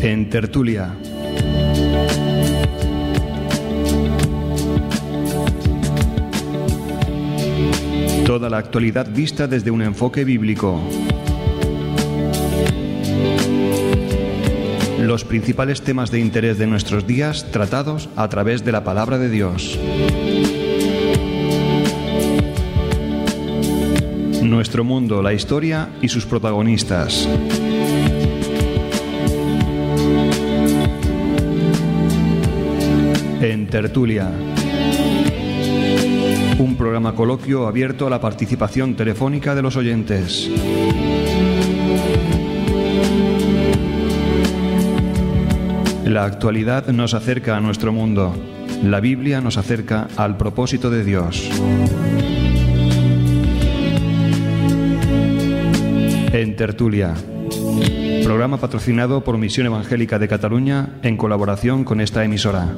En Tertulia. Toda la actualidad vista desde un enfoque bíblico. Los principales temas de interés de nuestros días tratados a través de la palabra de Dios. Nuestro mundo, la historia y sus protagonistas. En Tertulia. Un programa coloquio abierto a la participación telefónica de los oyentes. La actualidad nos acerca a nuestro mundo. La Biblia nos acerca al propósito de Dios. En Tertulia. Programa patrocinado por Misión Evangélica de Cataluña en colaboración con esta emisora.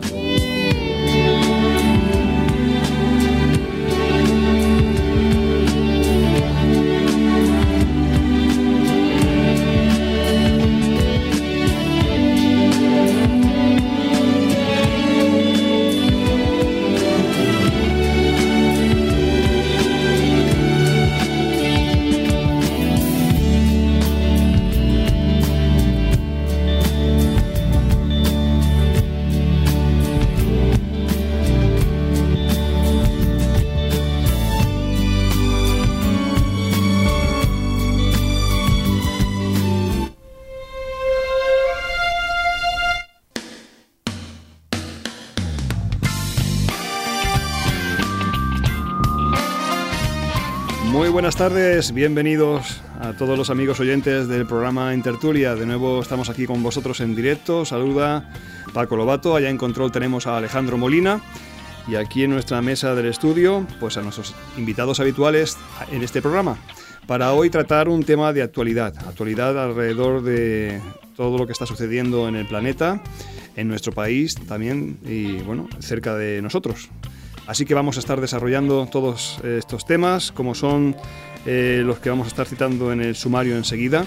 Buenas tardes, bienvenidos a todos los amigos oyentes del programa En Tertulia. De nuevo estamos aquí con vosotros en directo. Saluda Paco Lobato, allá en control tenemos a Alejandro Molina y aquí en nuestra mesa del estudio pues a nuestros invitados habituales en este programa para hoy tratar un tema de actualidad alrededor de todo lo que está sucediendo en el planeta, en nuestro país también y bueno, cerca de nosotros. Así que vamos a estar desarrollando todos estos temas, como son los que vamos a estar citando en el sumario enseguida,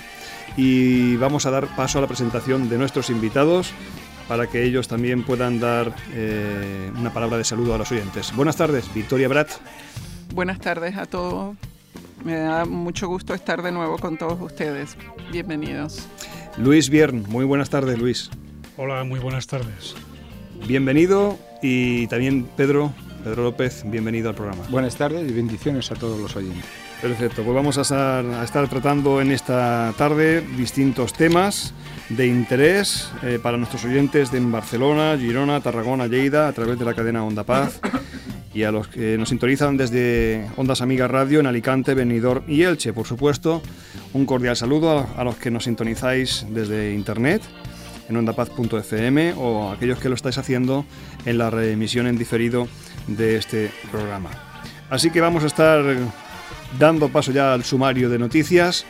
y vamos a dar paso a la presentación de nuestros invitados para que ellos también puedan dar una palabra de saludo a los oyentes. Buenas tardes, Victoria Brat. Buenas tardes a todos. Me da mucho gusto estar de nuevo con todos ustedes. Bienvenidos. Luis Biern. Muy buenas tardes, Luis. Hola, muy buenas tardes. Bienvenido. Y también Pedro López, bienvenido al programa. Buenas tardes y bendiciones a todos los oyentes. Perfecto, pues vamos a estar tratando en esta tarde distintos temas de interés para nuestros oyentes en Barcelona, Girona, Tarragona, Lleida, a través de la cadena Onda Paz, y a los que nos sintonizan desde Ondas Amigas Radio en Alicante, Benidorm y Elche. Por supuesto, un cordial saludo a los que nos sintonizáis desde internet, en ondapaz.fm, o aquellos que lo estáis haciendo en la reemisión en diferido de este programa. Así que vamos a estar dando paso ya al sumario de noticias.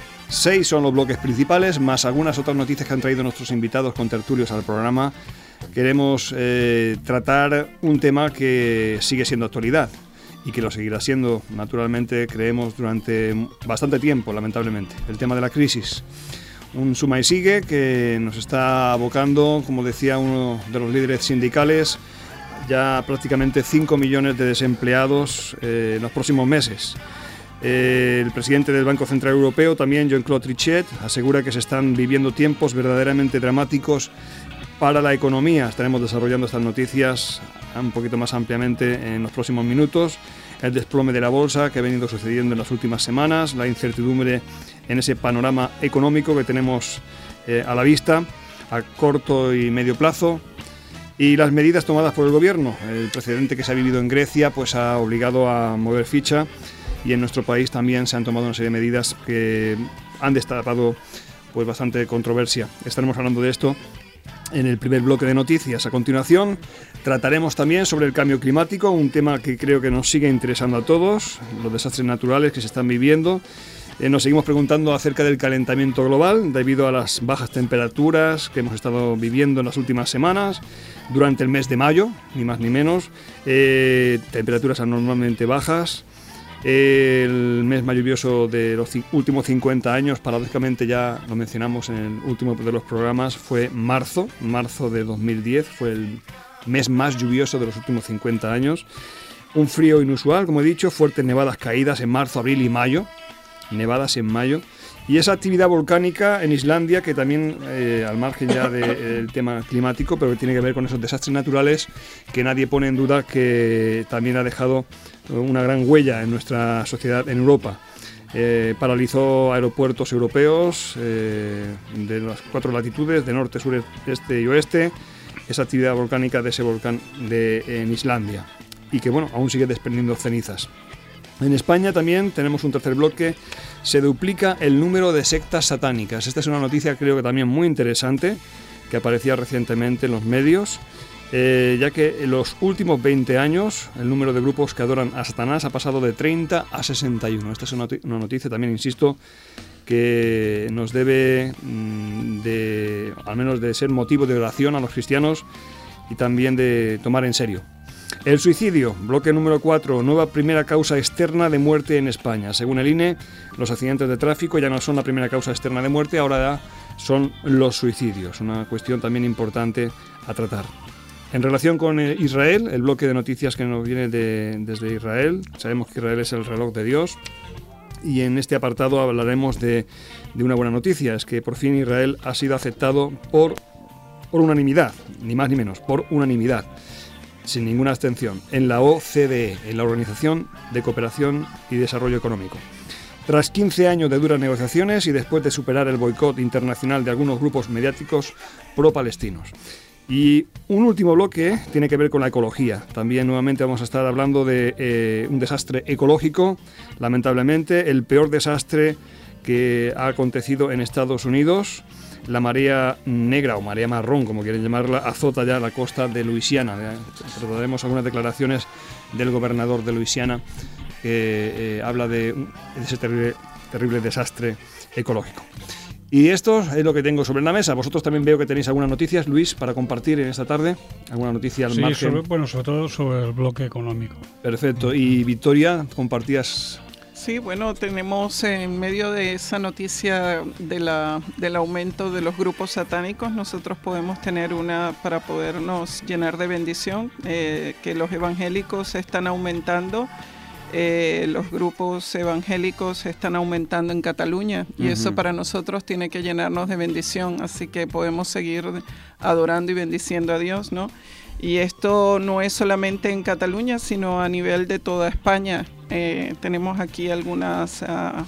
6 son los bloques principales, más algunas otras noticias que han traído nuestros invitados contertulios al programa. Queremos tratar un tema que sigue siendo actualidad y que lo seguirá siendo, naturalmente, creemos, durante bastante tiempo, lamentablemente. El tema de la crisis. Un suma y sigue que nos está abocando, como decía uno de los líderes sindicales, ya prácticamente 5 millones de desempleados en los próximos meses. El presidente del Banco Central Europeo, también Jean-Claude Trichet, asegura que se están viviendo tiempos verdaderamente dramáticos para la economía. Estaremos desarrollando estas noticias un poquito más ampliamente en los próximos minutos. El desplome de la bolsa que ha venido sucediendo en las últimas semanas, la incertidumbre en ese panorama económico que tenemos a la vista a corto y medio plazo, y las medidas tomadas por el gobierno. El precedente que se ha vivido en Grecia pues ha obligado a mover ficha, y en nuestro país también se han tomado una serie de medidas que han destapado pues bastante controversia. Estaremos hablando de esto en el primer bloque de noticias. A continuación trataremos también sobre el cambio climático, un tema que creo que nos sigue interesando a todos, los desastres naturales que se están viviendo. Nos seguimos preguntando acerca del calentamiento global debido a las bajas temperaturas que hemos estado viviendo en las últimas semanas, durante el mes de mayo, ni más ni menos, temperaturas anormalmente bajas. El mes más lluvioso de los últimos 50 años, paradójicamente ya lo mencionamos en el último de los programas, fue marzo de 2010, fue el mes más lluvioso de los últimos 50 años. Un frío inusual, como he dicho, fuertes nevadas caídas en marzo, abril y mayo, nevadas en mayo. Y esa actividad volcánica en Islandia, que también, al margen ya del tema climático, pero que tiene que ver con esos desastres naturales, que nadie pone en duda que también ha dejado una gran huella en nuestra sociedad en Europa. Paralizó aeropuertos europeos de las 4 latitudes, de norte, sur, este y oeste, esa actividad volcánica de ese volcán en Islandia. Y que, bueno, aún sigue desprendiendo cenizas. En España también tenemos un tercer bloque. Se duplica el número de sectas satánicas. Esta es una noticia creo que también muy interesante, que aparecía recientemente en los medios, ya que en los últimos 20 años el número de grupos que adoran a Satanás ha pasado de 30 a 61. Esta es una noticia también, insisto, que nos debe al menos de ser motivo de oración a los cristianos y también de tomar en serio. El suicidio, bloque número 4, nueva primera causa externa de muerte en España. Según el INE, los accidentes de tráfico ya no son la primera causa externa de muerte, ahora ya son los suicidios, una cuestión también importante a tratar. En relación con Israel, el bloque de noticias que nos viene desde Israel, sabemos que Israel es el reloj de Dios, y en este apartado hablaremos de una buena noticia, es que por fin Israel ha sido aceptado por unanimidad, ni más ni menos, por unanimidad, sin ninguna abstención, en la OCDE, en la Organización de Cooperación y Desarrollo Económico. Tras 15 años de duras negociaciones y después de superar el boicot internacional de algunos grupos mediáticos pro-palestinos. Y un último bloque tiene que ver con la ecología. También nuevamente vamos a estar hablando de un desastre ecológico, lamentablemente, el peor desastre que ha acontecido en Estados Unidos. La marea negra o marea marrón, como quieren llamarla, azota ya la costa de Luisiana. Trataremos algunas declaraciones del gobernador de Luisiana que habla de ese terrible desastre ecológico. Y esto es lo que tengo sobre la mesa. Vosotros también veo que tenéis algunas noticias, Luis, para compartir en esta tarde. ¿Alguna noticia al margen? Sobre todo sobre el bloque económico. Perfecto. Y Victoria, compartías... Sí, bueno, tenemos en medio de esa noticia del aumento de los grupos satánicos, nosotros podemos tener una para podernos llenar de bendición, que los evangélicos están aumentando, los grupos evangélicos están aumentando en Cataluña y eso para nosotros tiene que llenarnos de bendición, así que podemos seguir adorando y bendiciendo a Dios, ¿no? Y esto no es solamente en Cataluña, sino a nivel de toda España. Tenemos aquí algunas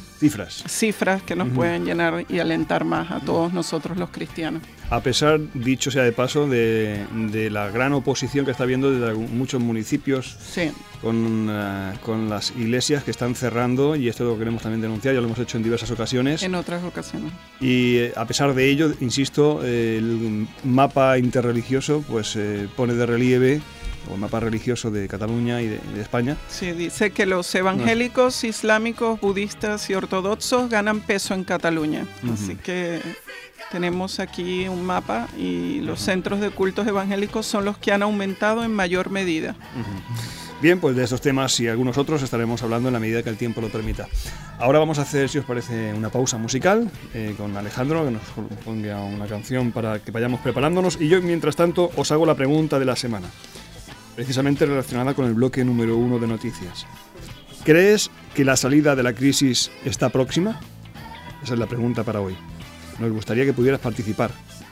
cifras que nos pueden llenar y alentar más a todos nosotros los cristianos. A pesar, dicho sea de paso, de la gran oposición que está habiendo desde muchos municipios, sí, con las iglesias que están cerrando, y esto lo queremos también denunciar, ya lo hemos hecho en diversas ocasiones. En otras ocasiones. Y a pesar de ello, insisto, el mapa interreligioso pues pone de relieve, o el mapa religioso de Cataluña y de España. Sí, dice que los evangélicos, islámicos, budistas y ortodoxos ganan peso en Cataluña. Así que tenemos aquí un mapa y los centros de cultos evangélicos son los que han aumentado en mayor medida. Bien, pues de estos temas y algunos otros estaremos hablando en la medida que el tiempo lo permita. Ahora vamos a hacer, si os parece, una pausa musical con Alejandro, que nos ponga una canción para que vayamos preparándonos. Y yo, mientras tanto, os hago la pregunta de la semana, precisamente relacionada con el bloque número 1 de noticias. ¿Crees que la salida de la crisis está próxima? Esa es la pregunta para hoy. Nos gustaría que pudieras participar.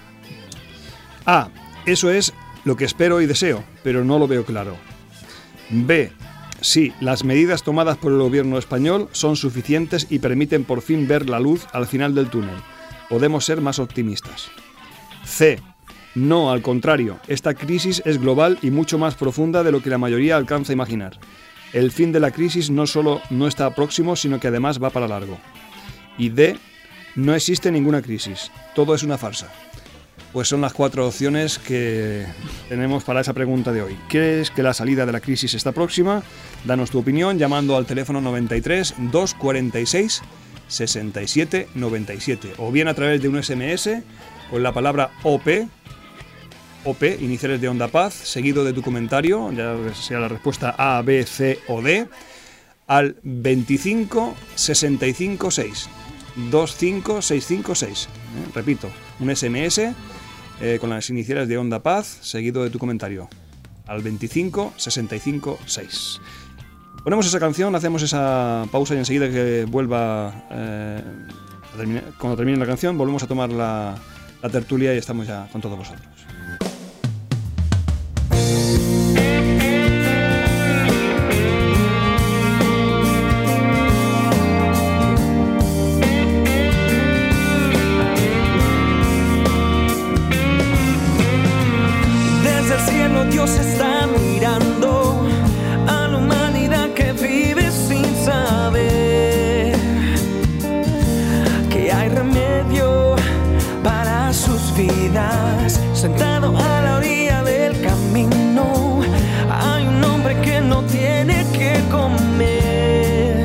A. Eso es lo que espero y deseo, pero no lo veo claro. B. Sí, las medidas tomadas por el gobierno español son suficientes y permiten por fin ver la luz al final del túnel. Podemos ser más optimistas. C. No, al contrario, esta crisis es global y mucho más profunda de lo que la mayoría alcanza a imaginar. El fin de la crisis no solo no está próximo, sino que además va para largo. Y D. No existe ninguna crisis, todo es una farsa. Pues son las 4 opciones que tenemos para esa pregunta de hoy. ¿Crees que la salida de la crisis está próxima? Danos tu opinión llamando al teléfono 93 246 67 97 o bien a través de un SMS con la palabra OP, iniciales de Onda Paz, seguido de tu comentario, ya sea la respuesta A, B, C o D, al 25 65 6 25 65 6. Repito, un SMS con las iniciales de Onda Paz seguido de tu comentario al 25 65 6. Ponemos esa canción, hacemos esa pausa y enseguida que vuelva cuando termine la canción volvemos a tomar la tertulia y estamos ya con todos vosotros. Desde el cielo Dios está mirando a la humanidad que vive sin saber que hay remedio para sus vidas. Sentado a la orilla del camino hay un hombre que no tiene que comer.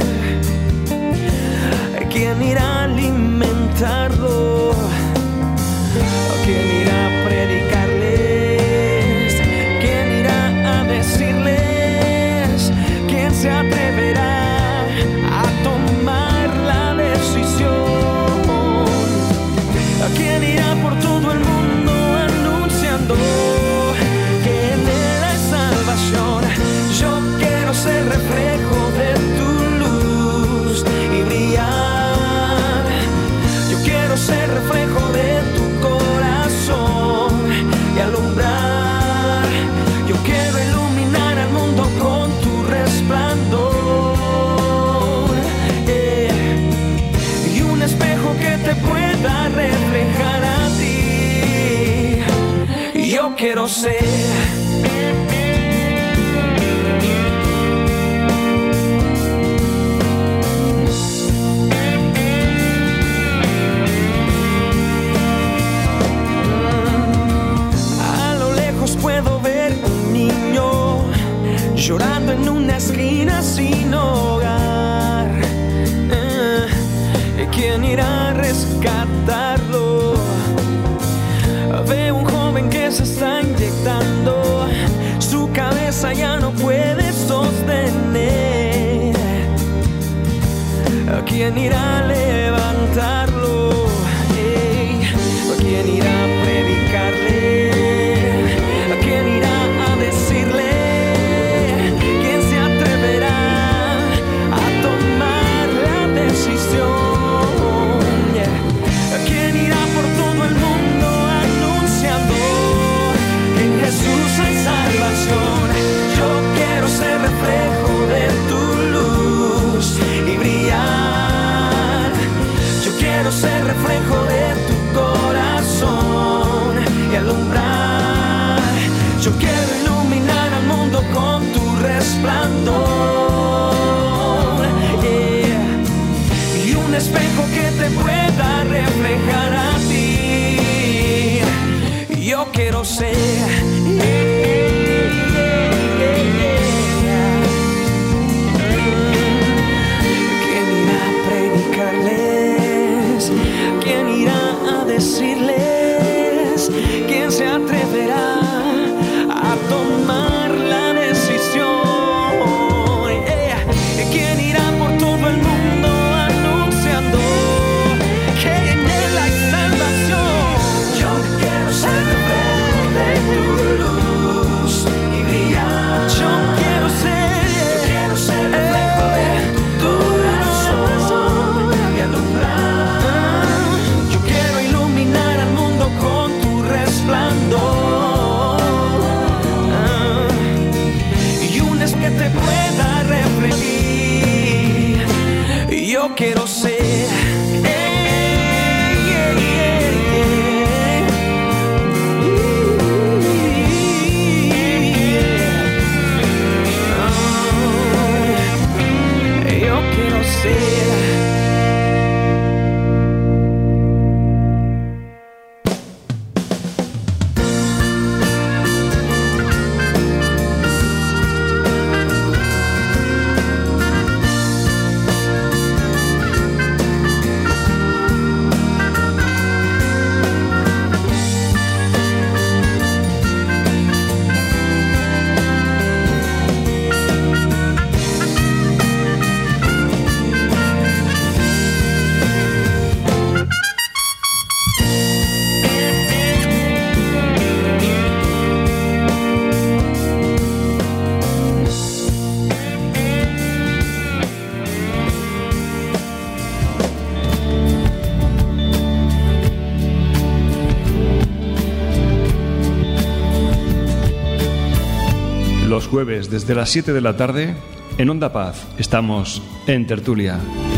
¿Quién irá a alimentarlo? ¿Quién irá a predicarles? ¿Quién irá a decirles? ¿Quién se atreverá a tomar la decisión? ¿Quién irá por todo el mundo anunciando que en él hay salvación? Yo quiero ser reflejo de tu luz y brillar. Yo quiero ser reflejo de tu corazón y alumbrar. Yo quiero iluminar al mundo con tu resplandor, y un espejo que te pueda reflejar a ti. Yo quiero ser puedo ver un niño llorando en una esquina sin hogar. ¿Quién irá a rescatarlo? Veo un joven que se está inyectando, su cabeza ya no puede sostener. ¿Quién irá a levantarlo? ¿Quién irá a predicarle? ¿Quién irá a decirle? ¿Quién se atreverá a tomar la decisión? ¿Quién irá por todo el mundo anunciando que en Jesús hay salvación? Yo quiero ser reflejo de tu luz y brillar. Yo quiero ser reflejo de tu corazón y alumbrar. Yo quiero iluminar al mundo con tu resplandor, y un espejo que te pueda reflejar a ti. Yo quiero ser ¿quién irá a predicarles? ¿Quién irá a decirles? ¿Quién se atreverá a tomar la decisión? ¿Quién irá por todo el mundo anunciando que en él hay salvación? Yo quiero ser reflejo de tu luz y brillar. Yo quiero ser reflejo de tu corazón y alumbrar. Yo quiero iluminar al mundo con tu resplandor. Que te pueda reflejar. Yo quiero ser yo quiero ser. los jueves desde las 7 de la tarde, en Onda Paz estamos en Tertulia.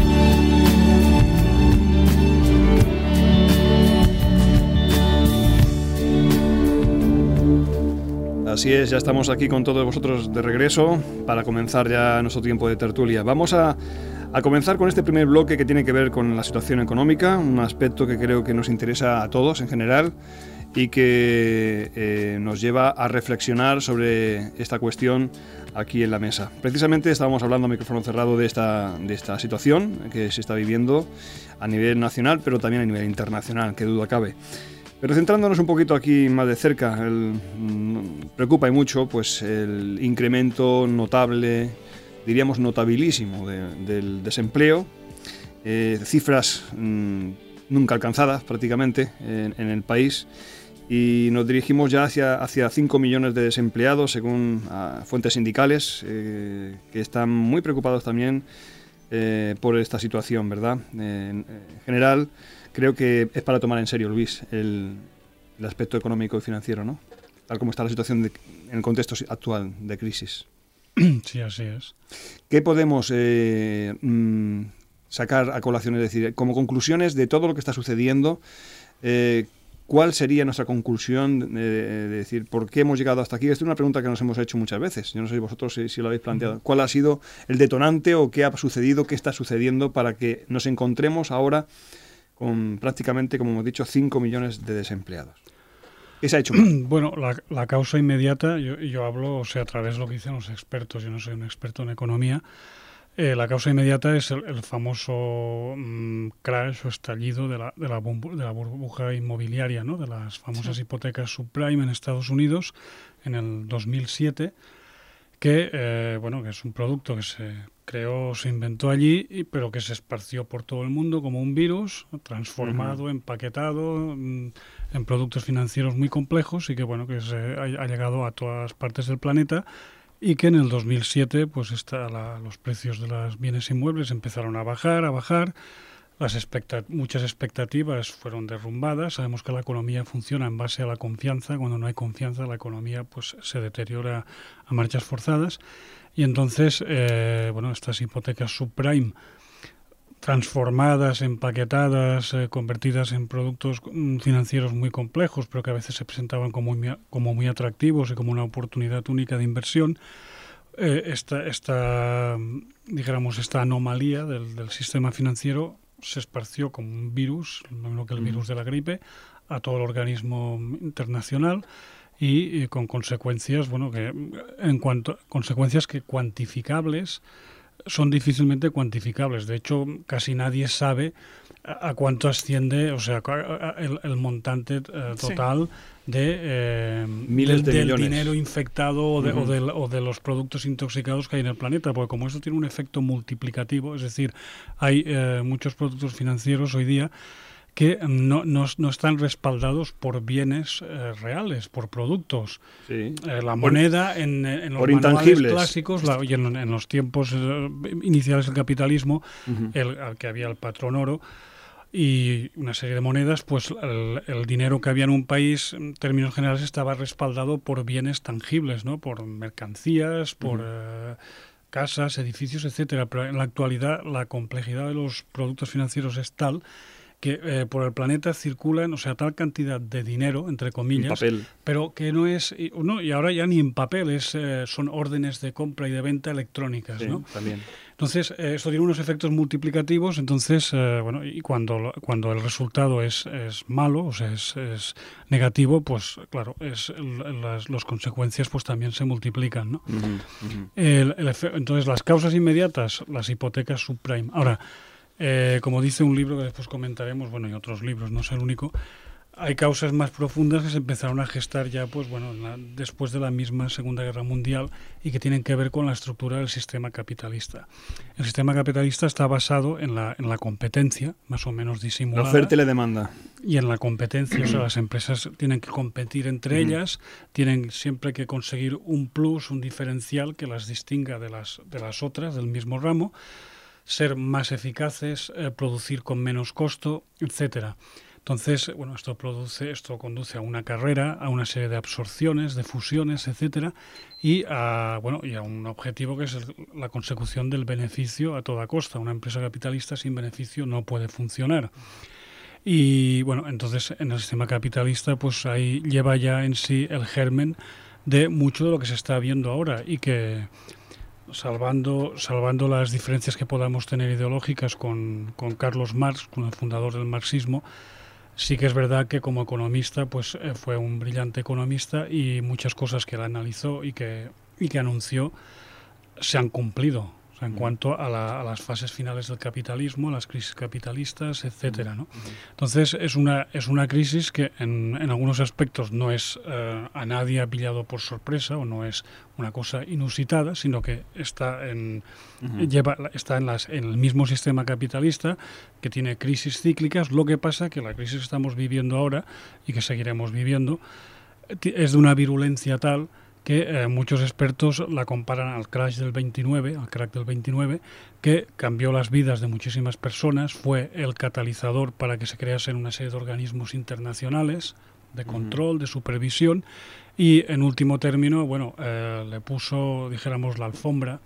Así es, ya estamos aquí con todos vosotros de regreso para comenzar ya nuestro tiempo de tertulia. Vamos a comenzar con este primer bloque que tiene que ver con la situación económica, un aspecto que creo que nos interesa a todos en general y que nos lleva a reflexionar sobre esta cuestión aquí en la mesa. Precisamente estábamos hablando a micrófono cerrado de esta situación que se está viviendo a nivel nacional, pero también a nivel internacional, qué duda cabe. Pero centrándonos un poquito aquí más de cerca, preocupa y mucho pues el incremento notable, diríamos notabilísimo del desempleo, cifras nunca alcanzadas prácticamente en el país, y nos dirigimos ya hacia 5 millones de desempleados según fuentes sindicales que están muy preocupados también por esta situación, ¿verdad? En general, creo que es para tomar en serio, Luis, el aspecto económico y financiero, ¿no? Tal como está la situación en el contexto actual de crisis. Sí, así es. ¿Qué podemos sacar a colación? Es decir, como conclusiones de todo lo que está sucediendo, ¿cuál sería nuestra conclusión de decir por qué hemos llegado hasta aquí? Esta es una pregunta que nos hemos hecho muchas veces. Yo no sé si vosotros si lo habéis planteado. ¿Cuál ha sido el detonante o qué ha sucedido, qué está sucediendo para que nos encontremos ahora con prácticamente, como hemos dicho, 5 millones de desempleados? ¿Qué se ha hecho mal? Bueno, la causa inmediata, yo hablo, a través de lo que dicen los expertos, yo no soy un experto en economía, la causa inmediata es el famoso crash o estallido de la burbuja inmobiliaria, ¿no? De las famosas hipotecas subprime en Estados Unidos en el 2007, que es un producto que se creó, se inventó allí, pero que se esparció por todo el mundo como un virus, transformado, empaquetado en productos financieros muy complejos y que ha llegado a todas partes del planeta, y que en el 2007 los precios de los bienes inmuebles empezaron a bajar, muchas expectativas fueron derrumbadas. Sabemos que la economía funciona en base a la confianza. Cuando no hay confianza, la economía se deteriora a marchas forzadas. Y entonces, estas hipotecas subprime, transformadas, empaquetadas, convertidas en productos financieros muy complejos, pero que a veces se presentaban como muy atractivos y como una oportunidad única de inversión, esta anomalía del sistema financiero se esparció como un virus, lo mismo que el virus de la gripe, a todo el organismo internacional, y con consecuencias, consecuencias que cuantificables son difícilmente cuantificables. De hecho, casi nadie sabe a cuánto asciende, el montante total de miles de del millones. Dinero infectado o de los productos intoxicados que hay en el planeta, porque como esto tiene un efecto multiplicativo, es decir, hay muchos productos financieros hoy día que no están respaldados por bienes reales, por productos. Sí. La moneda en los por manuales intangibles clásicos y en los tiempos iniciales del capitalismo, al que había el patrón oro y una serie de monedas, pues el dinero que había en un país, en términos generales, estaba respaldado por bienes tangibles, ¿no? Por mercancías, por casas, edificios, etcétera. Pero en la actualidad la complejidad de los productos financieros es tal que por el planeta circulan, tal cantidad de dinero, entre comillas, papel, pero que no es, y ahora ya ni en papel, son órdenes de compra y de venta electrónicas, sí, ¿no? También. Entonces, esto tiene unos efectos multiplicativos, entonces, y cuando el resultado es malo, es negativo, pues claro, las consecuencias pues también se multiplican, ¿no? Entonces, las causas inmediatas, las hipotecas subprime. Ahora, como dice un libro que después comentaremos, y otros libros, no es el único, hay causas más profundas que se empezaron a gestar ya después de la misma Segunda Guerra Mundial y que tienen que ver con la estructura del sistema capitalista. El sistema capitalista está basado en la competencia, más o menos disimulada. La oferta y la demanda. Y en la competencia, las empresas tienen que competir entre ellas, tienen siempre que conseguir un plus, un diferencial que las distinga de las otras del mismo ramo, ser más eficaces, producir con menos costo, etcétera. Entonces, bueno, esto conduce a una carrera, a una serie de absorciones, de fusiones, etcétera, y a un objetivo que es la consecución del beneficio a toda costa. Una empresa capitalista sin beneficio no puede funcionar. Y bueno, entonces en el sistema capitalista pues ahí lleva ya en sí el germen de mucho de lo que se está viendo ahora, y que salvando las diferencias que podamos tener ideológicas con Carlos Marx, con el fundador del marxismo, sí que es verdad que como economista pues fue un brillante economista, y muchas cosas que él analizó y que anunció se han cumplido. O sea, en cuanto a las fases finales del capitalismo, las crisis capitalistas, etcétera, ¿no? Entonces es una crisis que en algunos aspectos no es a nadie ha pillado por sorpresa, o no es una cosa inusitada, sino que está en el mismo sistema capitalista, que tiene crisis cíclicas. Lo que pasa que la crisis que estamos viviendo ahora y que seguiremos viviendo es de una virulencia tal que muchos expertos la comparan al crack del 29, que cambió las vidas de muchísimas personas, fue el catalizador para que se creasen una serie de organismos internacionales de control, de supervisión, y en último término, le puso, dijéramos, la alfombra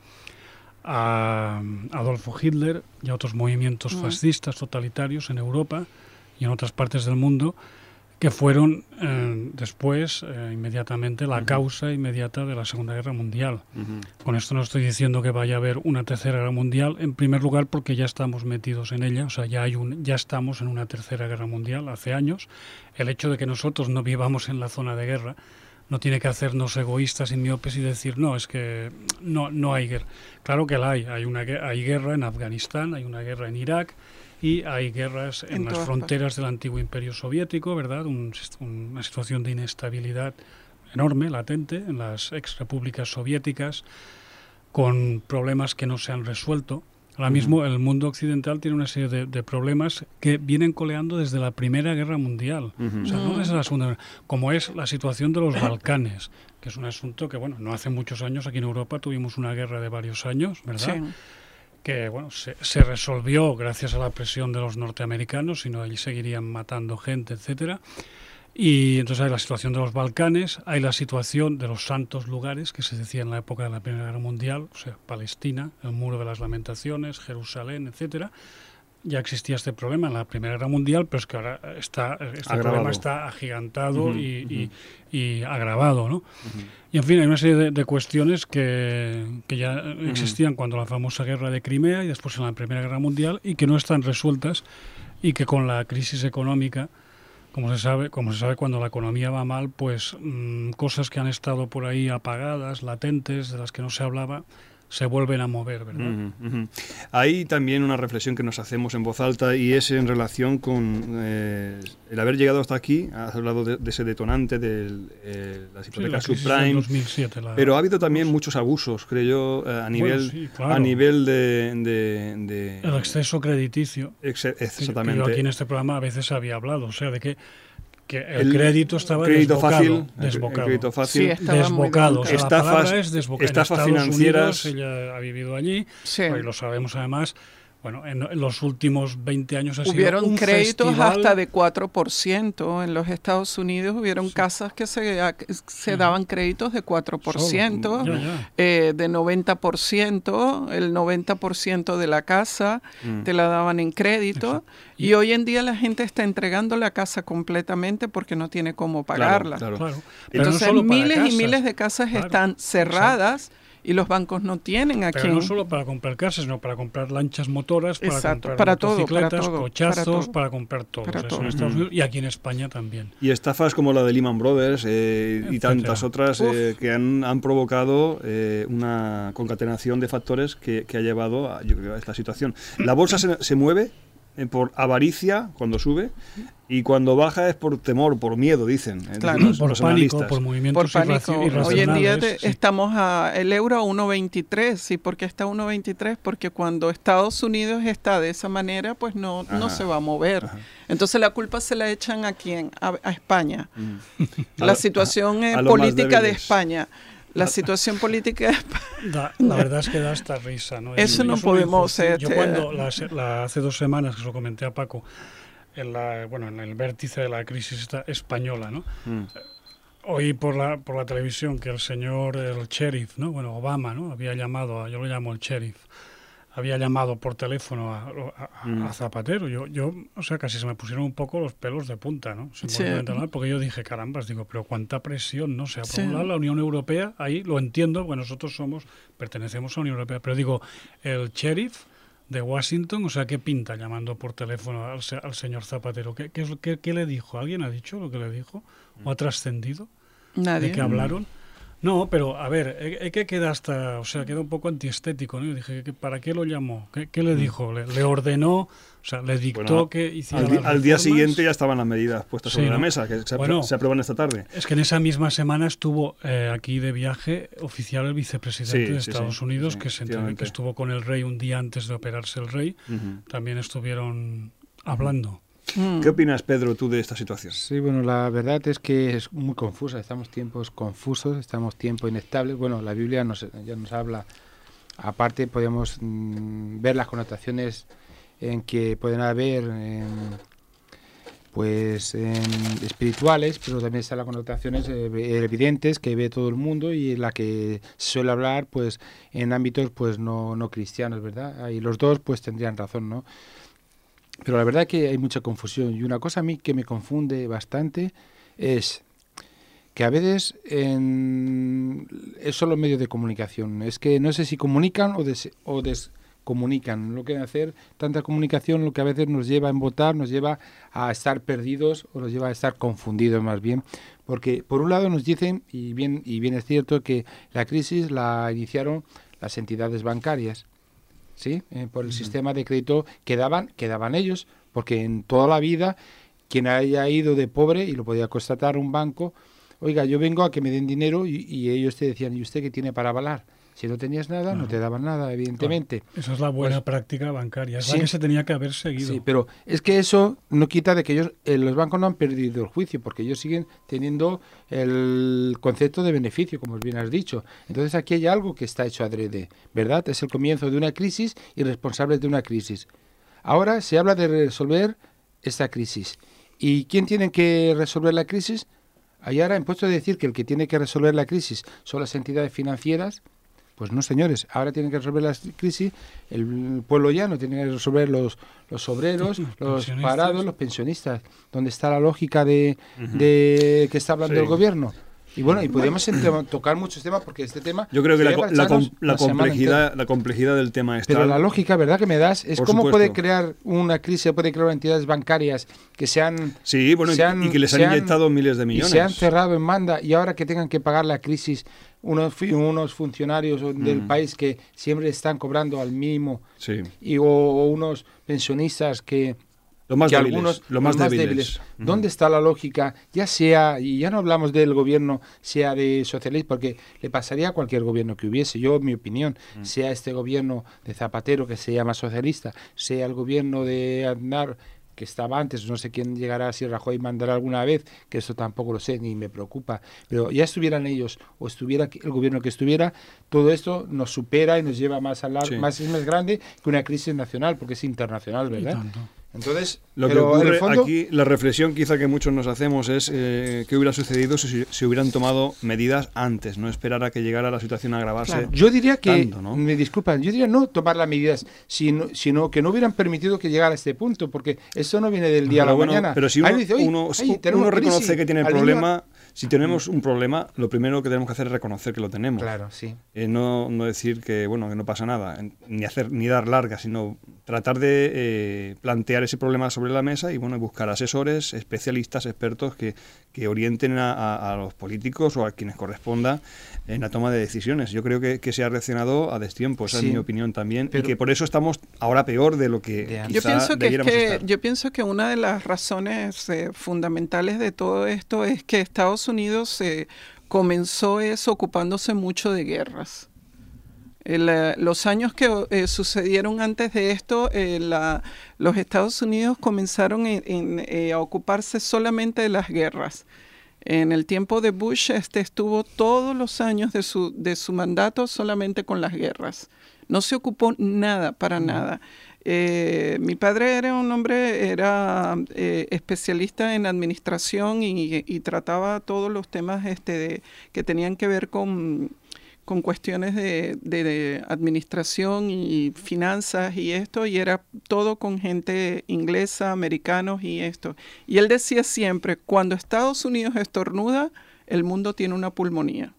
a Adolfo Hitler y a otros movimientos fascistas totalitarios en Europa y en otras partes del mundo, que fueron después, inmediatamente, la causa inmediata de la Segunda Guerra Mundial. Con esto no estoy diciendo que vaya a haber una Tercera Guerra Mundial, en primer lugar porque ya estamos metidos en ella, o sea, ya estamos en una Tercera Guerra Mundial hace años. El hecho de que nosotros no vivamos en la zona de guerra no tiene que hacernos egoístas y miopes y decir, no, es que no hay guerra. Claro que la hay. Hay guerra en Afganistán, hay una guerra en Irak, y hay guerras en las fronteras del antiguo Imperio Soviético, ¿verdad? Una situación de inestabilidad enorme, latente, en las exrepúblicas soviéticas, con problemas que no se han resuelto. Ahora mismo el mundo occidental tiene una serie de problemas que vienen coleando desde la Primera Guerra Mundial. O sea, no desde la Segunda, como es la situación de los Balcanes, que es un asunto que, no hace muchos años aquí en Europa tuvimos una guerra de varios años, ¿verdad? Sí. Que se resolvió gracias a la presión de los norteamericanos, si no allí seguirían matando gente, etcétera. Y entonces hay la situación de los Balcanes, hay la situación de los santos lugares que se decía en la época de la Primera Guerra Mundial, o sea, Palestina, el Muro de las Lamentaciones, Jerusalén, etcétera. Ya existía este problema en la Primera Guerra Mundial, pero es que ahora problema está agigantado y agravado, ¿no? Y en fin, hay una serie de cuestiones que ya existían cuando la famosa Guerra de Crimea y después en la Primera Guerra Mundial, y que no están resueltas, y que con la crisis económica, como se sabe cuando la economía va mal, pues cosas que han estado por ahí apagadas, latentes, de las que no se hablaba, se vuelven a mover, ¿verdad? Hay también una reflexión que nos hacemos en voz alta, y es en relación con el haber llegado hasta aquí. Has hablado de ese detonante de las hipotecas subprime, 2007, pero ha habido también muchos abusos, creo yo, a nivel de el exceso crediticio. Exactamente. Yo aquí en este programa a veces había hablado, o sea, de que el crédito estaba desbocado. El crédito fácil. Sí, desbocado. O sea, la palabra es desbocado. Estafas financieras. Ella ha vivido allí, y lo sabemos además. En los últimos 20 años hubieron sido un créditos festival. Hasta de 4%. En los Estados Unidos hubieron casas que se daban créditos de 4%, de 90%, el 90% de la casa te la daban en crédito. Y hoy en día la gente está entregando la casa completamente porque no tiene cómo pagarla. Claro. Entonces no miles y miles de casas están cerradas. Y los bancos no tienen aquí. Pero no solo para comprar casas, sino para comprar lanchas motoras, para comprar motocicletas, cochazos, para comprar todo. Eso en Estados Unidos y aquí en España también. Y estafas como la de Lehman Brothers y tantas otras que han provocado una concatenación de factores que ha llevado a esta situación. La bolsa se mueve por avaricia cuando sube, y cuando baja es por temor, por miedo, dicen. Claro, por pánico, por movimientos irracionales. Hoy en día estamos el euro a 1.23. ¿Y por qué está a 1.23? Porque cuando Estados Unidos está de esa manera, pues no se va a mover. Entonces la culpa se la echan a ¿quién? A España. La situación política de España. La situación política de España. La verdad es que da hasta risa, ¿no? Eso no podemos... Yo cuando hace 2 semanas, que se lo comenté a Paco, en el vértice de la crisis española, ¿no? Oí por la televisión que el sheriff, ¿no? Bueno, Obama, ¿no? Había llamado, yo lo llamo el sheriff, había llamado por teléfono a Zapatero. Yo, o sea, casi se me pusieron un poco los pelos de punta, ¿no? Porque yo dije, carambas, pero cuánta presión, ¿no? O sea, por un lado la Unión Europea, ahí lo entiendo, porque nosotros pertenecemos a la Unión Europea, pero digo, el sheriff de Washington, o sea, ¿qué pinta llamando por teléfono al señor Zapatero? ¿Qué le dijo? ¿Alguien ha dicho lo que le dijo? ¿O ha trascendido? Nadie. ¿De qué hablaron? No, pero a ver, que queda queda un poco antiestético, ¿no? Yo dije, ¿para qué lo llamó? ¿Qué le dijo? ¿Le ordenó? O sea, le dictó que hiciera al día siguiente ya estaban las medidas puestas sobre la mesa, que se aprueban esta tarde. Es que en esa misma semana estuvo aquí de viaje oficial el vicepresidente de Estados Unidos, que estuvo con el rey un día antes de operarse el rey. También estuvieron hablando. ¿Qué opinas, Pedro, tú de esta situación? Sí, bueno, la verdad es que es muy confusa. Estamos tiempos confusos, estamos tiempos inestables. Bueno, la Biblia ya nos habla. Aparte, podemos ver las connotaciones en que pueden haber espirituales, pero también están las connotaciones evidentes que ve todo el mundo y en la que se suele hablar pues en ámbitos pues no cristianos, ¿verdad? Y los dos pues tendrían razón, ¿no? Pero la verdad que hay mucha confusión, y una cosa a mí que me confunde bastante es que a veces son los medios de comunicación. Es que no sé si comunican o descomunican. Lo que hacer tanta comunicación, lo que a veces nos lleva a embotar, nos lleva a estar perdidos o nos lleva a estar confundidos más bien. Porque por un lado nos dicen, y bien es cierto, que la crisis la iniciaron las entidades bancarias. ¿Sí? Por el sistema de crédito que daban ellos, porque en toda la vida quien haya ido de pobre, y lo podía constatar un banco, oiga, yo vengo a que me den dinero, y ellos te decían, ¿y usted qué tiene para avalar? Si no tenías nada, no te daban nada, evidentemente. Claro. Esa es la buena práctica bancaria, es la que se tenía que haber seguido. Sí, pero es que eso no quita de que ellos, los bancos no han perdido el juicio, porque ellos siguen teniendo el concepto de beneficio, como bien has dicho. Entonces aquí hay algo que está hecho adrede, ¿verdad? Es el comienzo de una crisis y responsables de una crisis. Ahora se habla de resolver esta crisis. ¿Y quién tiene que resolver la crisis? Ahora han puesto a decir que el que tiene que resolver la crisis son las entidades financieras. Pues no, señores, ahora tienen que resolver la crisis el pueblo llano, tienen que resolver los obreros, los parados, los pensionistas. ¿Dónde está la lógica de que está hablando el gobierno? Y bueno, y podemos tocar muchos temas, porque este tema... Yo creo que la complejidad del tema está... Pero la lógica, ¿verdad?, que me das es cómo puede crear una crisis, puede crear entidades bancarias que sean... Sí, bueno, y que les han inyectado miles de millones. Y se han cerrado en manda, y ahora que tengan que pagar la crisis unos funcionarios del país que siempre están cobrando al mínimo, o unos pensionistas que... Los más débiles. ¿Dónde está la lógica? Ya sea, y ya no hablamos del gobierno, sea de socialista, porque le pasaría a cualquier gobierno que hubiese, yo, en mi opinión, sea este gobierno de Zapatero, que se llama socialista, sea el gobierno de Aznar, que estaba antes, no sé quién llegará, si Rajoy mandará alguna vez, que eso tampoco lo sé, ni me preocupa, pero ya estuvieran ellos, o estuviera el gobierno que estuviera, todo esto nos supera y nos lleva más más grande que una crisis nacional, porque es internacional, ¿verdad? Entonces, lo que ocurre aquí, la reflexión quizá que muchos nos hacemos es qué hubiera sucedido si hubieran tomado medidas antes, no esperar a que llegara la situación a agravarse. Claro. Yo diría que, tanto, ¿no? Me disculpan, yo diría no tomar las medidas, sino que no hubieran permitido que llegara a este punto, porque eso no viene del día a la mañana. Pero si uno reconoce que tiene el problema, si tenemos un problema, lo primero que tenemos que hacer es reconocer que lo tenemos. Claro, sí. No decir que no pasa nada, ni dar largas, sino tratar de plantear ese problema sobre la mesa y buscar asesores, especialistas, expertos que orienten a los políticos o a quienes corresponda en la toma de decisiones. Yo creo que se ha reaccionado a destiempo, esa es mi opinión también, y que por eso estamos ahora peor de lo que quizá debiéramos estar. Yo pienso que una de las razones fundamentales de todo esto es que Estados Unidos comenzó ocupándose muo de guerras. Los años que sucedieron antes de esto, los Estados Unidos comenzaron a ocuparse solamente de las guerras. En el tiempo de Bush, estuvo todos los años de su mandato solamente con las guerras. No se ocupó nada, para nada. Mi padre era un hombre, especialista en administración y trataba todos los temas que tenían que ver con cuestiones de administración y finanzas y esto, y era todo con gente inglesa, americanos y esto. Y él decía siempre, cuando Estados Unidos estornuda, el mundo tiene una pulmonía.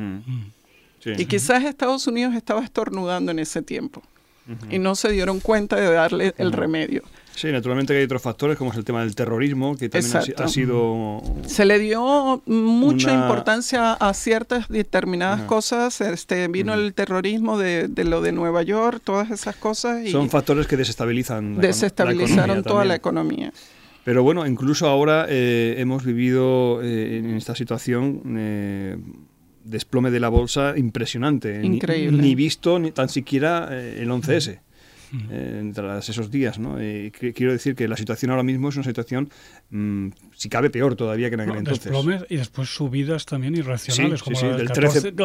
Sí. Y quizás Estados Unidos estaba estornudando en ese tiempo. Y no se dieron cuenta de darle el remedio. Sí, naturalmente hay otros factores como es el tema del terrorismo, que también ha sido... Se le dio mucha importancia a ciertas determinadas cosas. Vino el terrorismo de lo de Nueva York, todas esas cosas. Y son factores que desestabilizaron toda la economía. Pero bueno, incluso ahora hemos vivido en esta situación... desplome de la bolsa impresionante. Increíble. Ni visto ni tan siquiera el 11S. Tras esos días, ¿no? Quiero decir que la situación ahora mismo es una situación, si cabe, peor todavía que en aquel entonces. Desplomes y después subidas también irracionales, como la del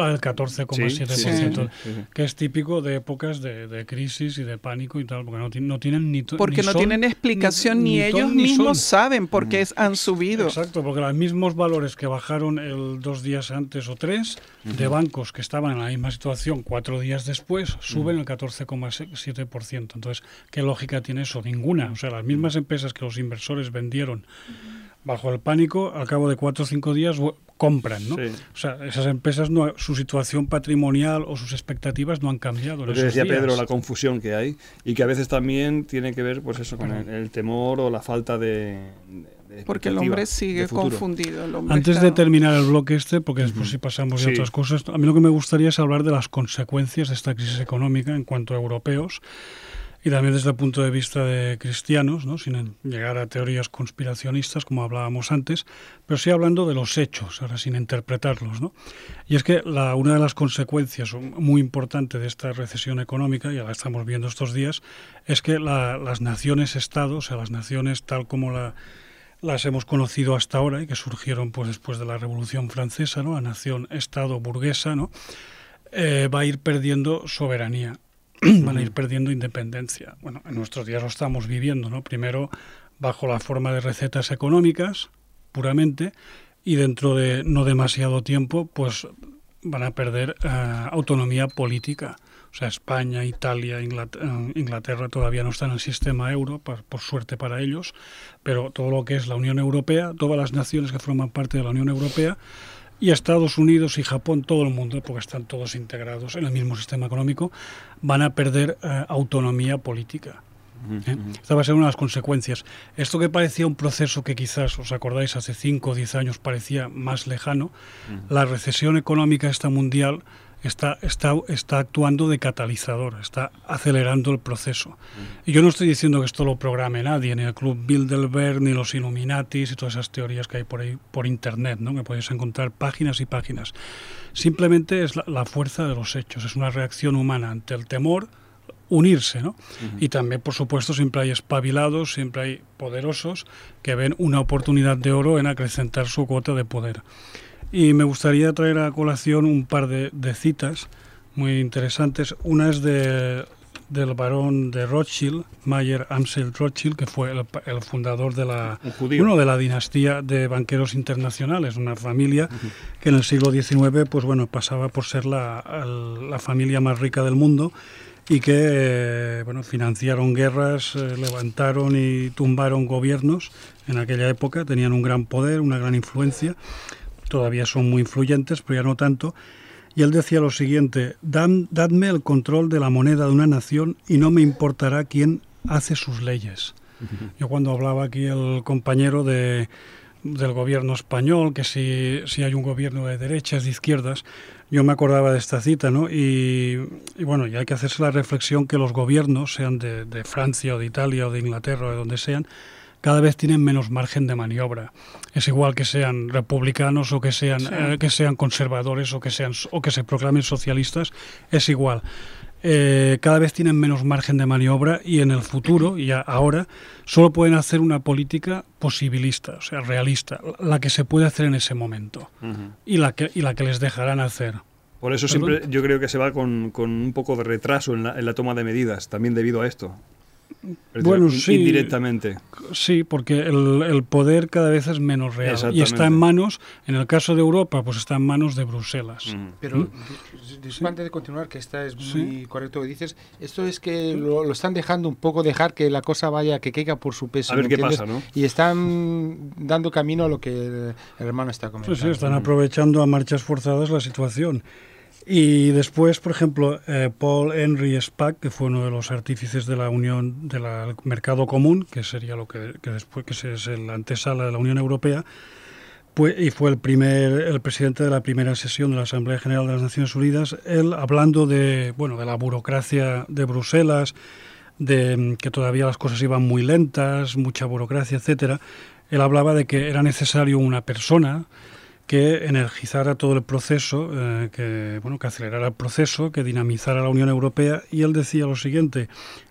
14,7%, que es típico de épocas de crisis y de pánico y tal, porque no tienen tienen explicación, ni ellos mismos saben por qué han subido. Exacto, porque los mismos valores que bajaron 2 días antes o 3 de bancos que estaban en la misma situación 4 días después, suben el 14,7%. Entonces, ¿qué lógica tiene eso? Ninguna. O sea, las mismas empresas que los inversores vendieron bajo el pánico, al cabo de 4 o 5 días compran, ¿no? Sí. O sea, esas empresas, su situación patrimonial o sus expectativas no han cambiado. Lo que decía Pedro, la confusión que hay y que a veces también tiene que ver, pues eso, con el temor o la falta de porque el hombre sigue confundido. Antes de terminar el bloque porque después si pasamos a otras cosas, a mí lo que me gustaría es hablar de las consecuencias de esta crisis económica en cuanto a europeos y también desde el punto de vista de cristianos, ¿no? Sin llegar a teorías conspiracionistas, como hablábamos antes, pero sí hablando de los hechos, ahora sin interpretarlos, ¿no? Y es que una de las consecuencias muy importantes de esta recesión económica, ya la estamos viendo estos días, es que las naciones-estado, o sea, las naciones tal como las hemos conocido hasta ahora y que surgieron pues después de la Revolución Francesa, ¿no? La nación-estado burguesa, ¿no? Va a ir perdiendo soberanía. Van a ir perdiendo independencia. Bueno, en nuestros días lo estamos viviendo, ¿no? Primero bajo la forma de recetas económicas, puramente, y dentro de no demasiado tiempo, pues van a perder autonomía política. O sea, España, Italia, Inglaterra todavía no están en el sistema euro, por suerte para ellos, pero todo lo que es la Unión Europea, todas las naciones que forman parte de la Unión Europea, y Estados Unidos y Japón, todo el mundo, porque están todos integrados en el mismo sistema económico, van a perder autonomía política. Esta va a ser una de las consecuencias. Esto que parecía un proceso que quizás, os acordáis, hace 5 o 10 años parecía más lejano, la recesión económica esta mundial está actuando de catalizador, está acelerando el proceso. Y yo no estoy diciendo que esto lo programe nadie, ni el Club Bilderberg, ni los Illuminatis y todas esas teorías que hay por ahí por internet, ¿no? Que podéis encontrar páginas y páginas. Simplemente es la fuerza de los hechos, es una reacción humana ante el temor, unirse, ¿no? Y también, por supuesto, siempre hay espabilados, siempre hay poderosos que ven una oportunidad de oro en acrecentar su cuota de poder. Y me gustaría traer a colación un par de citas muy interesantes. Una es del barón de Rothschild, Mayer Amschel Rothschild, que fue el fundador de la dinastía de banqueros internacionales, una familia que en el siglo XIX pues bueno, pasaba por ser la familia más rica del mundo y que financiaron guerras, levantaron y tumbaron gobiernos en aquella época, tenían un gran poder, una gran influencia. Todavía son muy influyentes, pero ya no tanto. Y él decía lo siguiente: dadme el control de la moneda de una nación y no me importará quién hace sus leyes. Yo cuando hablaba aquí el compañero del gobierno español, que si hay un gobierno de derechas, de izquierdas, yo me acordaba de esta cita, ¿no? Y bueno, ya hay que hacerse la reflexión que los gobiernos, sean de Francia o de Italia o de Inglaterra o de donde sean, cada vez tienen menos margen de maniobra. Es igual que sean republicanos o que sean conservadores o que se proclamen socialistas, es igual. Cada vez tienen menos margen de maniobra y en el futuro, y ahora, solo pueden hacer una política posibilista, o sea, realista, la que se puede hacer en ese momento y la que les dejarán hacer. Por eso siempre yo creo que se va con un poco de retraso en la toma de medidas, también debido a esto. Bueno, sí. Indirectamente. Sí, porque el poder cada vez es menos real y está en manos, en el caso de Europa, pues está en manos de Bruselas. Pero, antes de continuar, que esta es muy correcto lo que dices, esto es que lo están dejando un poco, dejar que la cosa vaya, que caiga por su peso. A ver qué pasa, ¿no? Y están dando camino a lo que el hermano está comentando. Sí, están aprovechando a marchas forzadas la situación. Y después, por ejemplo, Paul Henry Spaak, que fue uno de los artífices de la Unión del Mercado Común, que sería lo que después que es la antesala de la Unión Europea, y fue el presidente de la primera sesión de la Asamblea General de las Naciones Unidas. Él, hablando de la burocracia de Bruselas, de que todavía las cosas iban muy lentas, mucha burocracia, etcétera, él hablaba de que era necesario una persona que energizara todo el proceso, que acelerara el proceso, que dinamizara la Unión Europea, y él decía lo siguiente: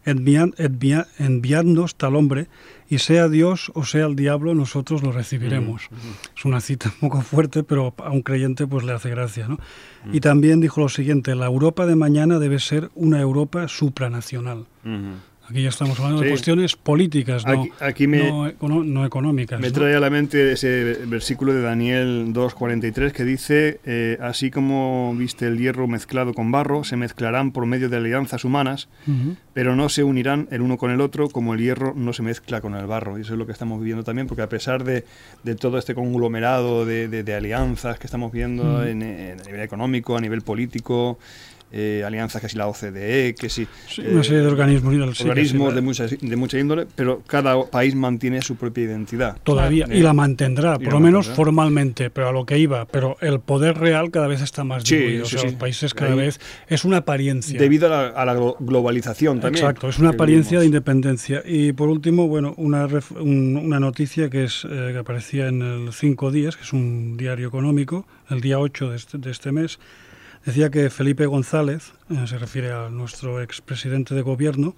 enviadnos tal hombre, y sea Dios o sea el diablo, nosotros lo recibiremos. Es una cita un poco fuerte, pero a un creyente pues le hace gracia, ¿no? Y también dijo lo siguiente: la Europa de mañana debe ser una Europa supranacional. Aquí ya estamos hablando de cuestiones políticas, no económicas. Me trae a la mente ese versículo de Daniel 2:43 que dice: así como viste el hierro mezclado con barro, se mezclarán por medio de alianzas humanas, pero no se unirán el uno con el otro, como el hierro no se mezcla con el barro. Y eso es lo que estamos viviendo también, porque a pesar de todo este conglomerado de alianzas que estamos viendo a nivel económico, a nivel político, alianzas que si la OCDE, que si una serie de organismos de mucha índole, pero cada país mantiene su propia identidad todavía y la mantendrá, por lo menos formalmente, pero a lo que iba, pero el poder real cada vez está más diluido, los países cada vez es una apariencia debido a la globalización también. Exacto, es una apariencia de independencia. Y por último, una noticia que aparecía en el 5 Días, que es un diario económico, el día 8 de este mes. Decía que Felipe González, se refiere a nuestro expresidente de gobierno,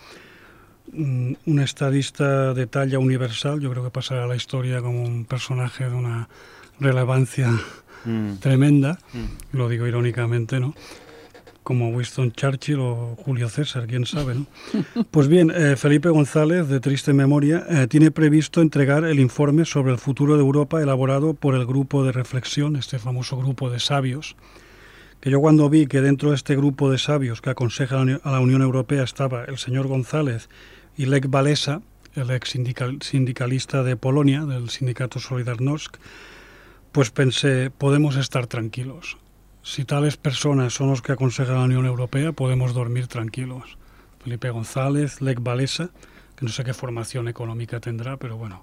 un estadista de talla universal, yo creo que pasará a la historia como un personaje de una relevancia tremenda, lo digo irónicamente, ¿no? Como Winston Churchill o Julio César, quién sabe, ¿no? Pues bien, Felipe González, de triste memoria, tiene previsto entregar el informe sobre el futuro de Europa elaborado por el grupo de reflexión, este famoso grupo de sabios, que yo cuando vi que dentro de este grupo de sabios que aconseja a la Unión Europea estaba el señor González y Lech Walesa, el ex sindicalista de Polonia, del sindicato Solidarność, pues pensé, podemos estar tranquilos. Si tales personas son los que aconsejan a la Unión Europea, podemos dormir tranquilos. Felipe González, Lech Walesa, que no sé qué formación económica tendrá, pero bueno,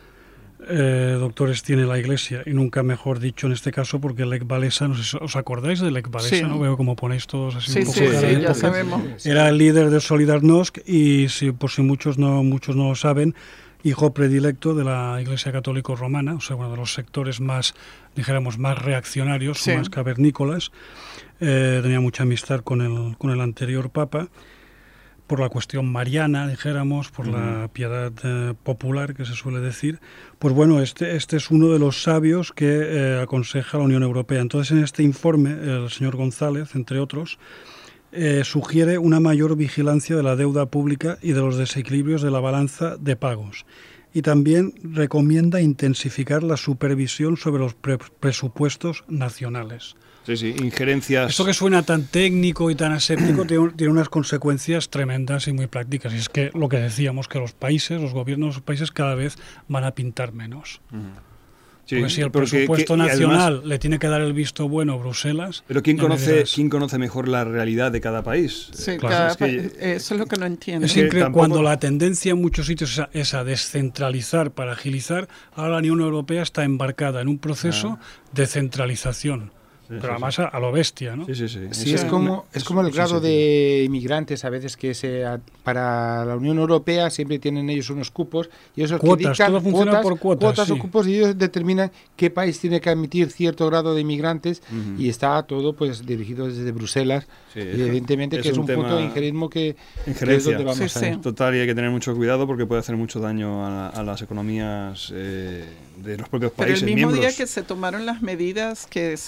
doctores tiene la Iglesia, y nunca mejor dicho en este caso, porque Lech Walesa, no sé si os acordáis de Lech Walesa, sí. ¿no? Veo como ponéis todos así un poco ya sabemos. Era el líder de Solidarność y, por si muchos no lo saben, hijo predilecto de la Iglesia Católica Romana, o sea, uno de los sectores más, dijéramos, más reaccionarios, más cavernícolas. Tenía mucha amistad con el anterior Papa, por la cuestión mariana, dijéramos, por la piedad popular, que se suele decir. Pues bueno, este es uno de los sabios que aconseja a la Unión Europea. Entonces, en este informe, el señor González, entre otros, sugiere una mayor vigilancia de la deuda pública y de los desequilibrios de la balanza de pagos. Y también recomienda intensificar la supervisión sobre los presupuestos nacionales. Sí, injerencias. Esto que suena tan técnico y tan aséptico tiene unas consecuencias tremendas y muy prácticas. Y es que lo que decíamos, que los gobiernos de los países cada vez van a pintar menos. Sí, porque si el presupuesto nacional además, le tiene que dar el visto bueno a Bruselas... Pero ¿quién conoce mejor la realidad de cada país? Sí, claro, eso es lo que no entiendo. Es increíble, cuando la tendencia en muchos sitios es a descentralizar para agilizar, ahora la Unión Europea está embarcada en un proceso de centralización. Pero además a lo bestia, ¿no? Sí, es como el grado de inmigrantes a veces que para la Unión Europea siempre tienen ellos unos cupos y esos cuotas, todo funciona por cuotas o cupos, y ellos determinan qué país tiene que admitir cierto grado de inmigrantes y está todo pues dirigido desde Bruselas. Y evidentemente que es un punto de injerismo que es donde vamos a ir. Total, y hay que tener mucho cuidado porque puede hacer mucho daño a las economías de los propios países Pero el mismo miembros. día que se tomaron las medidas que Zapatero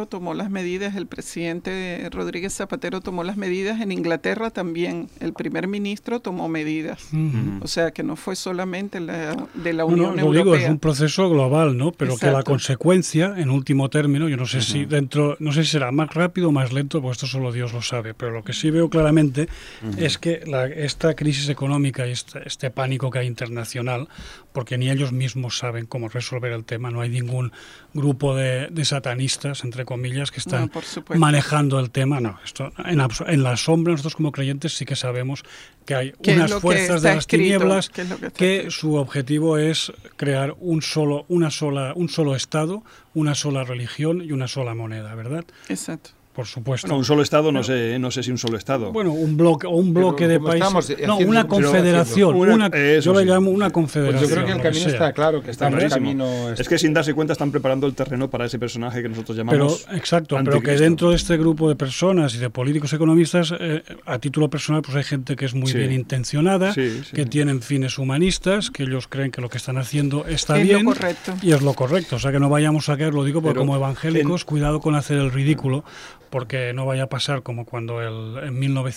Zapatero tomó las medidas, el presidente Rodríguez Zapatero tomó las medidas, en Inglaterra también el primer ministro tomó medidas. O sea, que no fue solamente de la Unión Lo Europea. digo, es un proceso global, ¿no? Pero Exacto. que la consecuencia, en último término, yo no sé si no sé si será más rápido o más lento, porque esto solo Dios lo sabe, pero lo que sí veo claramente es que esta crisis económica y este pánico que hay internacional, porque ni ellos mismos saben cómo resolver el tema, no hay ningún grupo de satanistas, entre comillas, que están por supuesto. manejando el tema, no, esto en la sombra nosotros como creyentes sí que sabemos que hay ¿Qué es unas lo que fuerzas está de las escrito? tinieblas ¿Qué es lo que está que escrito? su objetivo es crear un solo Estado, una sola religión y una sola moneda, ¿verdad? Exacto. Por supuesto. Bueno, un solo Estado, no sé si un solo Estado. Bueno, un bloque de como países. estamos No, haciendo- una pero confederación. eso yo le sí. llamo una Pues confederación. yo creo que el lo camino sea. está claro, que está en el clarísimo. camino. Es que sin darse cuenta están preparando el terreno para ese personaje que nosotros Pero, llamamos exacto, pero que anticristo. dentro de este grupo de personas y de políticos economistas, a título personal, pues hay gente que es muy Sí. bien intencionada, Sí, sí. que tienen fines humanistas, que ellos creen que lo que están haendo está Es bien lo correcto. y es lo correcto. O sea, que no vayamos a caer, lo digo porque Pero como evangélicos, cuidado con hacer el ridículo, porque no vaya a pasar como cuando en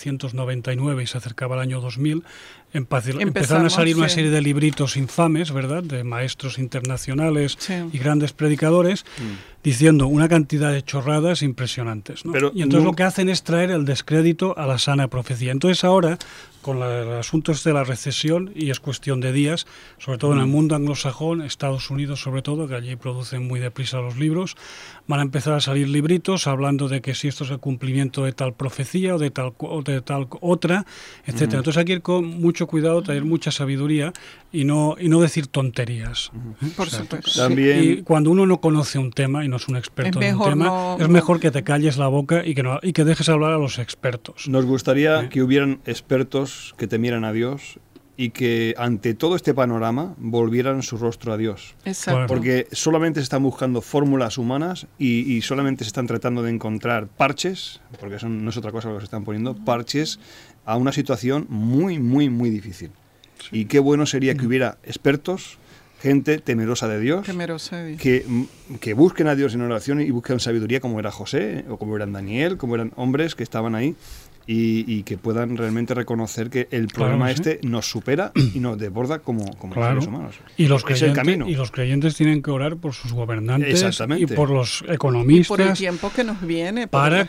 1999 y se acercaba el año 2000, empezaron a salir una sí. serie de libritos infames, ¿verdad?, de maestros internacionales Sí. y grandes predicadores, diciendo una cantidad de chorradas impresionantes, ¿no? Pero Y entonces no- lo que hacen es traer el descrédito a la sana profecía. Entonces ahora, con el asunto de la recesión, y es cuestión de días, sobre todo en el mundo anglosajón, Estados Unidos sobre todo, que allí producen muy deprisa los libros, van a empezar a salir libritos hablando de que si esto es el cumplimiento de tal profecía o de tal otra, etcétera. Entonces hay que ir con mucho cuidado, traer mucha sabiduría y no decir tonterías. Por supuesto. También Y cuando uno no conoce un tema y no es un experto Es en un mejor tema, no- es mejor que te calles la boca y que dejes hablar a los expertos. nos gustaría que hubieran expertos que temieran a Dios y que ante todo este panorama volvieran su rostro a Dios. Exacto. Porque solamente se están buscando fórmulas humanas y solamente se están tratando de encontrar parches, porque eso no es otra cosa lo que se están poniendo, parches a una situación muy, muy, muy difícil. Y qué bueno sería que hubiera expertos, gente temerosa de Dios, Temerosa de Dios. que busquen a Dios en oración y busquen sabiduría como era José, o como eran Daniel, como eran hombres que estaban ahí, y que puedan realmente reconocer que el problema que sí. este nos supera y nos desborda como Claro. seres humanos. Y los, Es el camino. y los creyentes tienen que orar por sus gobernantes Exactamente. y por los Y por el economistas tiempo que nos viene. para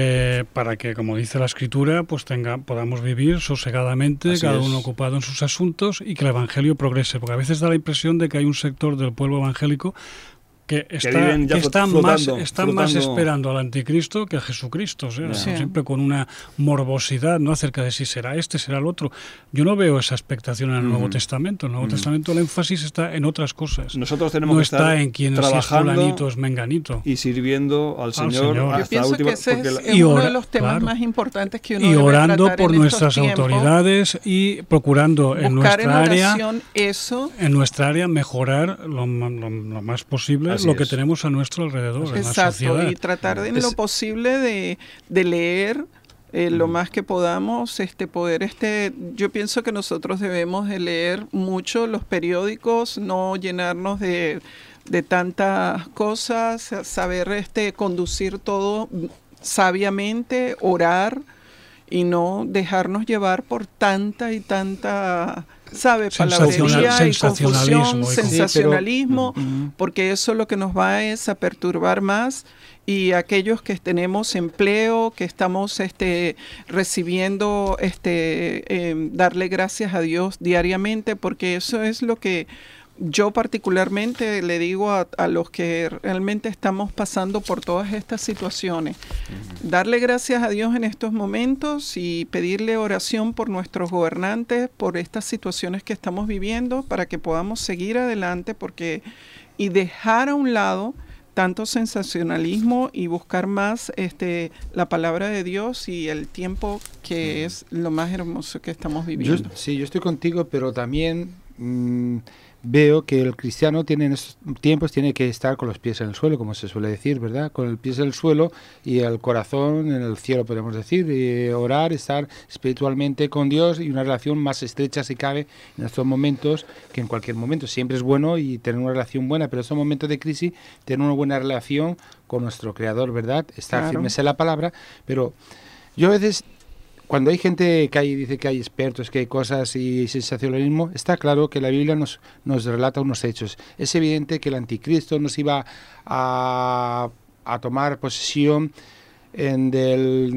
que, como dice la Escritura, pues podamos vivir sosegadamente, Así cada es. uno ocupado en sus asuntos y que el Evangelio progrese. Porque a veces da la impresión de que hay un sector del pueblo evangélico que viven ya están flotando, más flotando. esperando al anticristo que a Jesucristo, o sea, Ya. Sí. siempre con una morbosidad, ¿no?, acerca de si será este, será el otro. Yo no veo esa expectación en el Nuevo Testamento. En el Nuevo Testamento el énfasis está en otras cosas. Nosotros tenemos No que está estar en quién es trabajando fulanito, es menganito. y sirviendo al Señor, Señor. Yo hasta la pienso última. que ese porque es Y uno ora- de los temas claro. más importantes que uno Y debe orando tratar por en nuestras estos tiempos. autoridades y procurando en Buscar en nuestra área oración eso. mejorar lo más posible Así lo que es. tenemos a nuestro alrededor en la Exacto, sociedad. y tratar de, en Es- lo posible de leer lo más que podamos, yo pienso que nosotros debemos de leer mucho los periódicos, no llenarnos de tantas cosas, saber conducir todo sabiamente, orar y no dejarnos llevar por tanta y tanta, palabrería y confusión, sensacionalismo, porque eso lo que nos va es a perturbar más. Y aquellos que tenemos empleo, que estamos recibiendo, darle gracias a Dios diariamente, porque eso es lo que yo particularmente le digo a los que realmente estamos pasando por todas estas situaciones. Darle gracias a Dios en estos momentos y pedirle oración por nuestros gobernantes, por estas situaciones que estamos viviendo, para que podamos seguir adelante y dejar a un lado tanto sensacionalismo y buscar más la palabra de Dios y el tiempo que es lo más hermoso que estamos viviendo. Yo estoy contigo, pero también veo que el cristiano en estos tiempos tiene que estar con los pies en el suelo, como se suele decir, ¿verdad? Con el pies en el suelo y el corazón en el cielo, podemos decir, y orar, estar espiritualmente con Dios y una relación más estrecha si cabe en estos momentos, que en cualquier momento siempre es bueno y tener una relación buena, pero en estos momentos de crisis tener una buena relación con nuestro Creador, ¿verdad? Estar firmes en la palabra, pero yo a veces, cuando hay gente que dice que hay expertos, que hay cosas y sensacionalismo, está claro que la Biblia nos relata unos hechos. Es evidente que el anticristo nos iba a tomar posesión de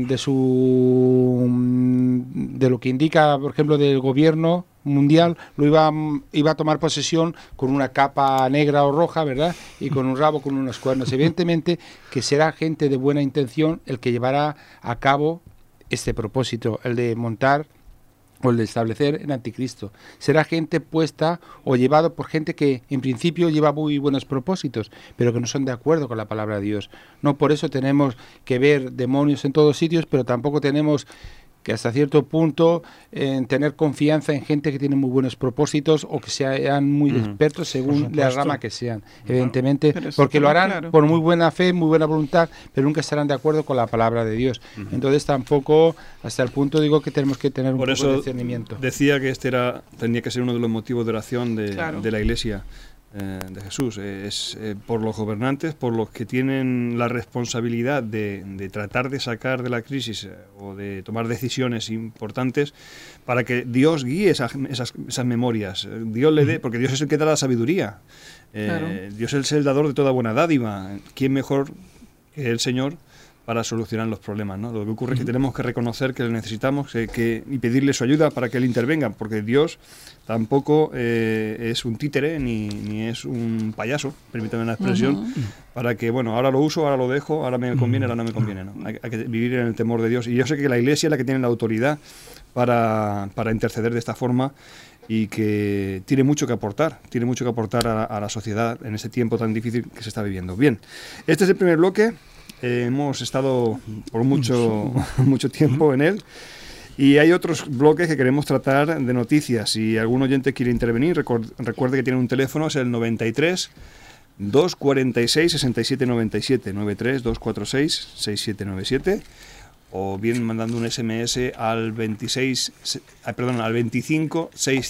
lo que indica, por ejemplo, del gobierno mundial, lo iba a tomar posesión con una capa negra o roja, ¿verdad? Y con un rabo, con unos cuernos. Evidentemente que será gente de buena intención el que llevará a cabo este propósito, el de montar o el de establecer el anticristo. Será gente puesta o llevado por gente que en principio lleva muy buenos propósitos, pero que no son de acuerdo con la palabra de Dios. No por eso tenemos que ver demonios en todos sitios, pero tampoco tenemos que hasta cierto punto tener confianza en gente que tiene muy buenos propósitos o que sean muy expertos según la rama que sean, evidentemente, porque lo harán por muy buena fe, muy buena voluntad, pero nunca estarán de acuerdo con la palabra de Dios. Entonces tampoco, hasta el punto digo que tenemos que tener un poco de discernimiento. Decía que tenía que ser uno de los motivos de oración de la Iglesia de Jesús, es por los gobernantes, por los que tienen la responsabilidad de tratar de sacar de la crisis o de tomar decisiones importantes, para que Dios guíe esas memorias, Dios le dé, porque Dios es el que da la sabiduría, Dios es el dador de toda buena dádiva. ¿Quién mejor que el Señor para solucionar los problemas, ¿no? Lo que ocurre es que tenemos que reconocer que le necesitamos y pedirle su ayuda para que Él intervenga, porque Dios tampoco es un títere ni es un payaso, permítame la expresión, para que, bueno, ahora lo uso, ahora lo dejo, ahora me conviene, ahora no me conviene, ¿no? Hay que vivir en el temor de Dios. Y yo sé que la Iglesia es la que tiene la autoridad para interceder de esta forma y que tiene mucho que aportar a la sociedad en este tiempo tan difícil que se está viviendo. Bien, este es el primer bloque. Hemos estado por mucho tiempo en él y hay otros bloques que queremos tratar de noticias. Si algún oyente quiere intervenir, recuerde que tiene un teléfono, es el 93 246 6797, 93 246 6797, o bien mandando un SMS al 25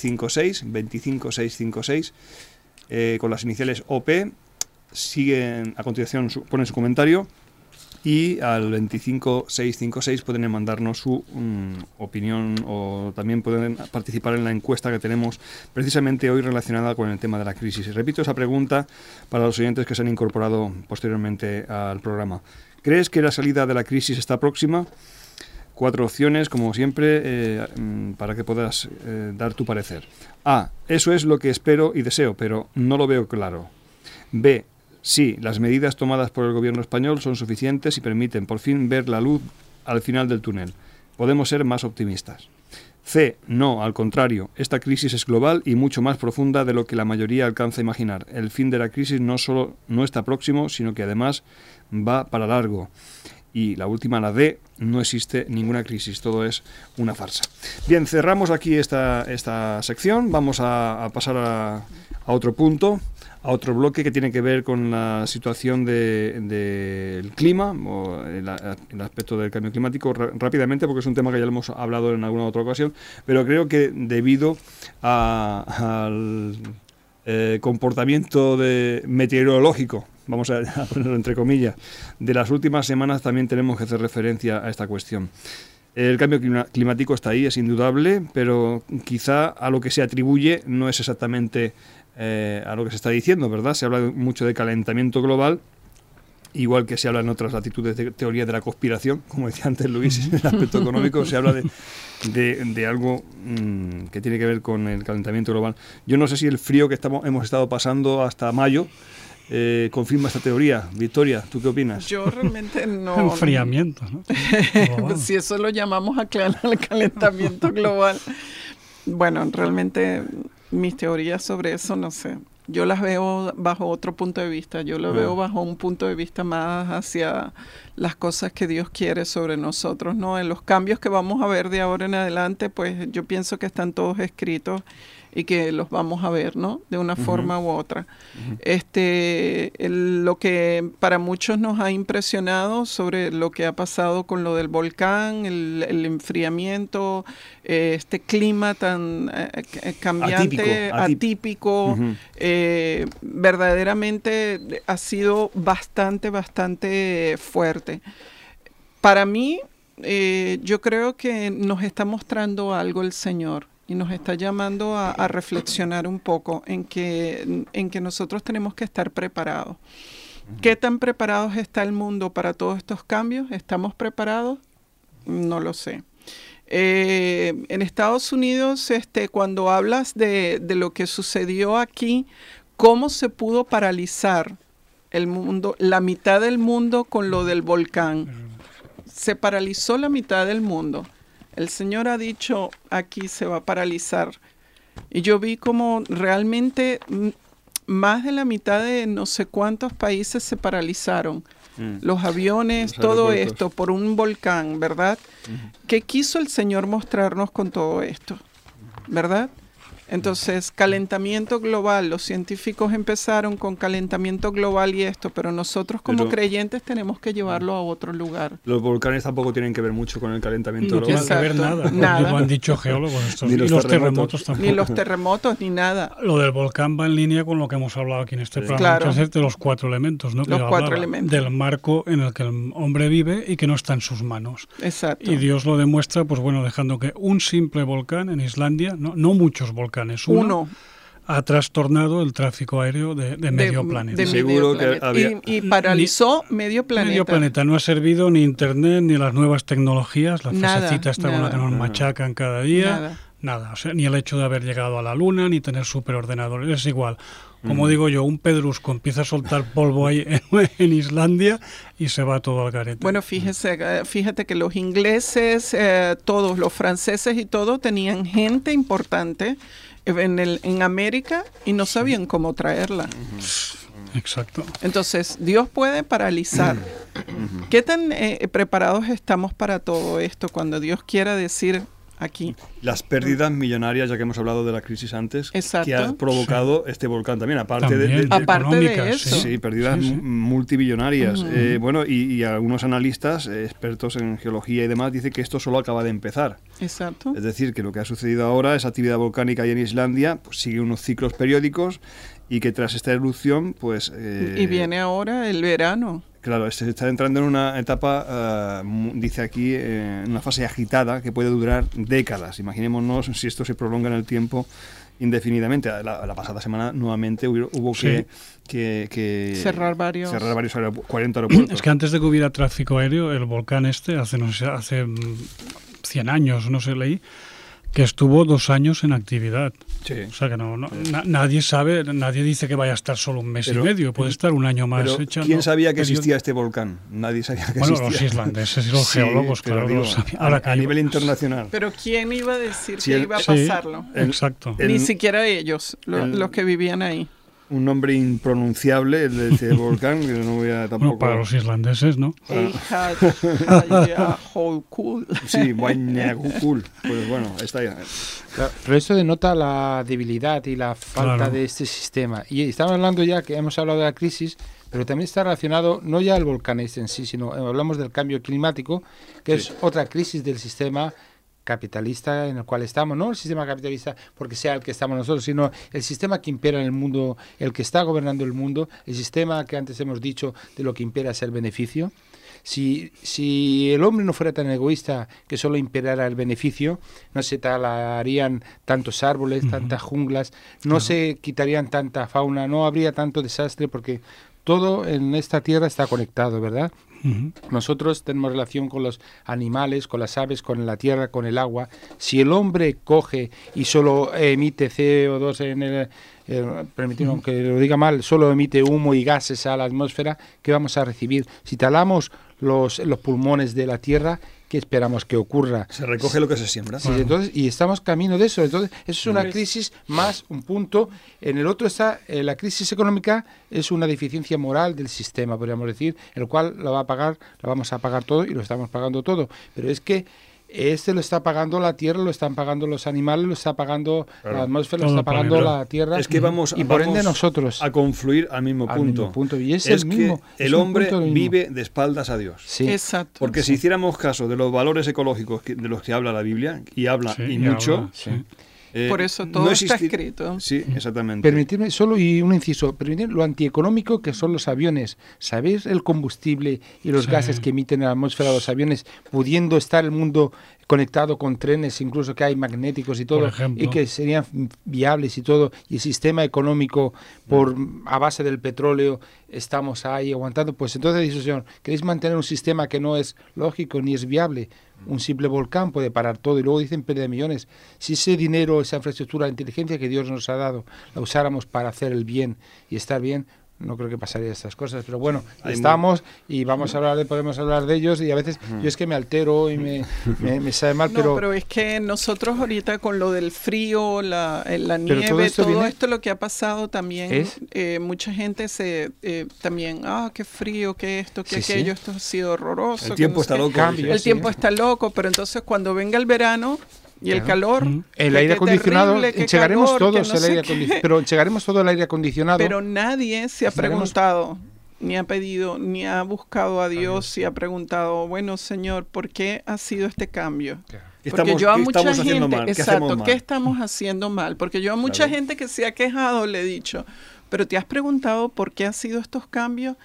656 con las iniciales OP. Siguen a continuación, ponen su comentario. Y al 25656 pueden mandarnos su opinión, o también pueden participar en la encuesta que tenemos precisamente hoy relacionada con el tema de la crisis. Y repito esa pregunta para los oyentes que se han incorporado posteriormente al programa. ¿Crees que la salida de la crisis está próxima? 4 opciones, como siempre, para que puedas dar tu parecer. A. Eso es lo que espero y deseo, pero no lo veo claro. B. Sí, las medidas tomadas por el gobierno español son suficientes y permiten por fin ver la luz al final del túnel. Podemos ser más optimistas. C. No, al contrario, esta crisis es global y mucho más profunda de lo que la mayoría alcanza a imaginar. El fin de la crisis no solo no está próximo, sino que además va para largo. Y la última, la D, no existe ninguna crisis, todo es una farsa. Bien, cerramos aquí esta sección, vamos a pasar a otro punto, a otro bloque que tiene que ver con la situación del clima, o el aspecto del cambio climático, rápidamente, porque es un tema que ya lo hemos hablado en alguna otra ocasión, pero creo que debido al comportamiento meteorológico, vamos a ponerlo entre comillas, de las últimas semanas, también tenemos que hacer referencia a esta cuestión. El cambio climático está ahí, es indudable, pero quizá a lo que se atribuye no es exactamente a lo que se está diciendo, ¿verdad? Se habla mucho de calentamiento global, igual que se habla en otras latitudes de teoría de la conspiración, como decía antes Luis, en el aspecto económico, se habla de algo que tiene que ver con el calentamiento global. Yo no sé si el frío que hemos estado pasando hasta mayo confirma esta teoría. Victoria, ¿tú qué opinas? Yo realmente no. Enfriamiento, ¿no? Si eso lo llamamos al calentamiento global. Bueno, realmente mis teorías sobre eso, no sé. Yo las veo bajo otro punto de vista. Yo lo veo bajo un punto de vista más hacia las cosas que Dios quiere sobre nosotros, ¿no? En los cambios que vamos a ver de ahora en adelante, pues yo pienso que están todos escritos y que los vamos a ver, ¿no? De una forma u otra. Lo que para muchos nos ha impresionado sobre lo que ha pasado con lo del volcán, el enfriamiento, este clima tan cambiante, atípico, verdaderamente ha sido bastante fuerte. Para mí, yo creo que nos está mostrando algo el Señor y nos está llamando a reflexionar un poco en que nosotros tenemos que estar preparados. ¿Qué tan preparados está el mundo para todos estos cambios? ¿Estamos preparados? No lo sé. En Estados Unidos, cuando hablas de lo que sucedió aquí, ¿cómo se pudo paralizar el mundo, la mitad del mundo con lo del volcán? Se paralizó la mitad del mundo. El Señor ha dicho, aquí se va a paralizar. Y yo vi como realmente más de la mitad de no sé cuántos países se paralizaron. Los aviones, todo esto por un volcán, ¿verdad? ¿Qué quiso el Señor mostrarnos con todo esto? ¿Verdad? Entonces, calentamiento global, los científicos empezaron con calentamiento global y esto, pero nosotros como creyentes tenemos que llevarlo a otro lugar. Los volcanes tampoco tienen que ver mucho con el calentamiento global. No tienen que ver nada. Lo han dicho geólogos estos. Ni los terremotos tampoco. Ni los terremotos, ni nada. Lo del volcán va en línea con lo que hemos hablado aquí en este programa. Claro. Entonces, de los 4 elementos, ¿no? Los 4 elementos. Del marco en el que el hombre vive y que no está en sus manos. Exacto. Y Dios lo demuestra, pues bueno, dejando que un simple volcán en Islandia, no muchos volcanes, uno ha trastornado el tráfico aéreo de medio planeta. Seguro que había... y paralizó medio planeta. Medio planeta. No ha servido ni internet ni las nuevas tecnologías, la frasecita esta con la que nos machacan cada día. Nada. O sea, ni el hecho de haber llegado a la luna, ni tener superordenadores. Es igual. Como digo yo, un pedrusco empieza a soltar polvo ahí en Islandia y se va todo al garete. Bueno, fíjate que los ingleses, todos, los franceses y todo, tenían gente importante en América y no sabían cómo traerla. Exacto. Entonces, Dios puede paralizar. ¿Qué tan preparados estamos para todo esto cuando Dios quiera decir aquí? Las pérdidas millonarias, ya que hemos hablado de la crisis antes, Exacto. que ha provocado este volcán también, aparte de eso. Sí, pérdidas multimillonarias. Bueno, y algunos analistas, expertos en geología y demás, dicen que esto solo acaba de empezar. Exacto. Es decir, que lo que ha sucedido ahora, esa actividad volcánica ahí en Islandia, pues sigue unos ciclos periódicos y que tras esta erupción, pues... y viene ahora el verano. Claro, se está entrando en una etapa, dice aquí, en una fase agitada que puede durar décadas. Imaginémonos si esto se prolonga en el tiempo indefinidamente. La pasada semana nuevamente hubo que cerrar varios 40 aeropuertos. Es que antes de que hubiera tráfico aéreo, el volcán hace 100 años, no sé, leí, que estuvo 2 años en actividad. Sí. O sea que nadie sabe, nadie dice que vaya a estar solo un mes y medio, puede estar un año más echando. ¿Quién sabía que existía este volcán? Nadie sabía que existía. Bueno, los islandeses y los geólogos, claro, digo, lo sabían. Ahora a nivel internacional. Pero ¿quién iba a decir que iba a pasarlo? Exacto. Ni siquiera ellos, los que vivían ahí. Un nombre impronunciable, el de este volcán, que no voy a tampoco... Bueno, para los islandeses, ¿no? Sí, Guañagukul. Pues bueno, está ya. Pero esto denota la debilidad y la falta de este sistema. Y estamos hablando ya, que hemos hablado de la crisis, pero también está relacionado, no ya el volcán este en sí, sino hablamos del cambio climático, que es otra crisis del sistema capitalista en el cual estamos, no el sistema capitalista porque sea el que estamos nosotros, sino el sistema que impera en el mundo, el que está gobernando el mundo, el sistema que antes hemos dicho de lo que impera es el beneficio. Si el hombre no fuera tan egoísta que solo imperara el beneficio, no se talarían tantos árboles, tantas junglas, no se quitarían tanta fauna, no habría tanto desastre porque todo en esta tierra está conectado, ¿verdad? Nosotros tenemos relación con los animales, con las aves, con la tierra, con el agua. Si el hombre coge y solo emite CO2 en el... permítame que lo diga mal, solo emite humo y gases a la atmósfera, ¿qué vamos a recibir? Si talamos los pulmones de la tierra, ¿qué esperamos que ocurra? Se recoge lo que se siembra. Sí, entonces, y estamos camino de eso. Entonces, eso es una crisis más un punto. En el otro está la crisis económica, es una deficiencia moral del sistema, podríamos decir, el cual la vamos a pagar todo y lo estamos pagando todo. Pero es que Este lo está pagando la tierra, lo están pagando los animales, lo está pagando la atmósfera, lo Todo está pagando planeta. la tierra. Es que vamos, y por ende vamos nosotros a confluir al mismo punto. Y es Es el que mismo. es el un hombre punto del mismo. vive de espaldas a Dios. Sí. Exacto. Porque si hiciéramos caso de los valores ecológicos de los que habla la Biblia, y habla Sí, y y mucho, habla, sí. Por eso todo está escrito. Sí, exactamente. Permitirme solo y un inciso, permitir lo antieconómico que son los aviones. ¿Sabéis el combustible y los Sí. gases que emiten en la atmósfera los aviones, pudiendo estar el mundo conectado con trenes, incluso que hay magnéticos y todo, Por ejemplo. y que serían viables y todo, y el sistema económico a base del petróleo estamos ahí aguantando? Pues entonces dice, señor, ¿queréis mantener un sistema que no es lógico ni es viable? Un simple volcán puede parar todo, y luego dicen pérdida de millones. Si ese dinero, esa infraestructura, la inteligencia que Dios nos ha dado, la usáramos para hacer el bien y estar bien, no creo que pasaría estas cosas. Pero bueno, estamos y vamos a hablar podemos hablar de ellos, y a veces yo es que me altero y me sabe mal, No, pero es que nosotros ahorita con lo del frío, la nieve, todo esto lo que ha pasado también, mucha gente también, qué frío, qué esto, qué aquello, esto ha sido horroroso. El tiempo está loco. El tiempo está loco, pero entonces cuando venga el verano y el calor, el aire acondicionado, enchegaremos todos el aire acondicionado, pero enchegaremos todo el aire acondicionado. Pero nadie se ha preguntado, ni ha pedido, ni ha buscado a Dios, y ha preguntado, bueno, Señor, ¿por qué ha sido este cambio? Porque yo a mucha gente, exacto, ¿qué estamos haciendo mal? Porque yo a mucha gente que se ha quejado le he dicho, pero ¿te has preguntado por qué han sido estos cambios?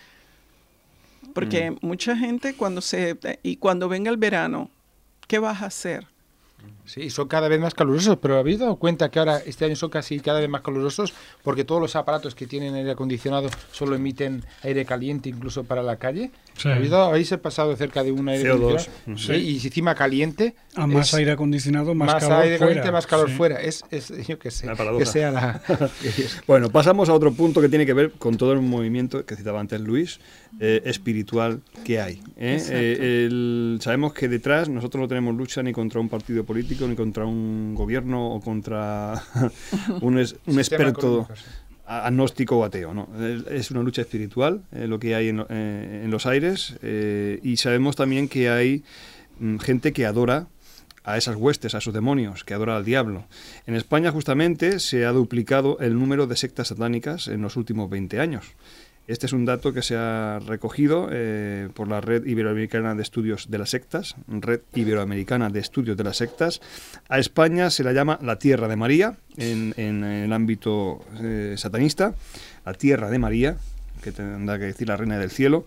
Porque mucha gente cuando venga el verano, ¿qué vas a hacer? Sí, son cada vez más calurosos, pero ¿habéis dado cuenta que ahora este año son casi cada vez más calurosos? Porque todos los aparatos que tienen aire acondicionado solo emiten aire caliente, incluso para la calle. Sí. ¿Habéis pasado cerca de un aire CO2. acondicionado? Sí. Y encima caliente. A más aire acondicionado, más calor aire caliente, fuera. más calor Sí. fuera. Yo qué sé. Que sea la... Bueno, pasamos a otro punto que tiene que ver con todo el movimiento que citaba antes Luis, espiritual que hay. Sabemos que detrás nosotros no tenemos lucha ni contra un partido político, ni contra un gobierno o contra un experto agnóstico o ateo, ¿no? Es una lucha espiritual lo que hay en los aires, y sabemos también que hay gente que adora a esas huestes, a esos demonios, que adora al diablo. En España justamente se ha duplicado el número de sectas satánicas en los últimos 20 años. Este es un dato que se ha recogido por la Red Iberoamericana de Estudios de las Sectas, Red Iberoamericana de Estudios de las Sectas. A España se la llama la Tierra de María, en el ámbito satanista, la Tierra de María, que tendrá que decir la Reina del Cielo,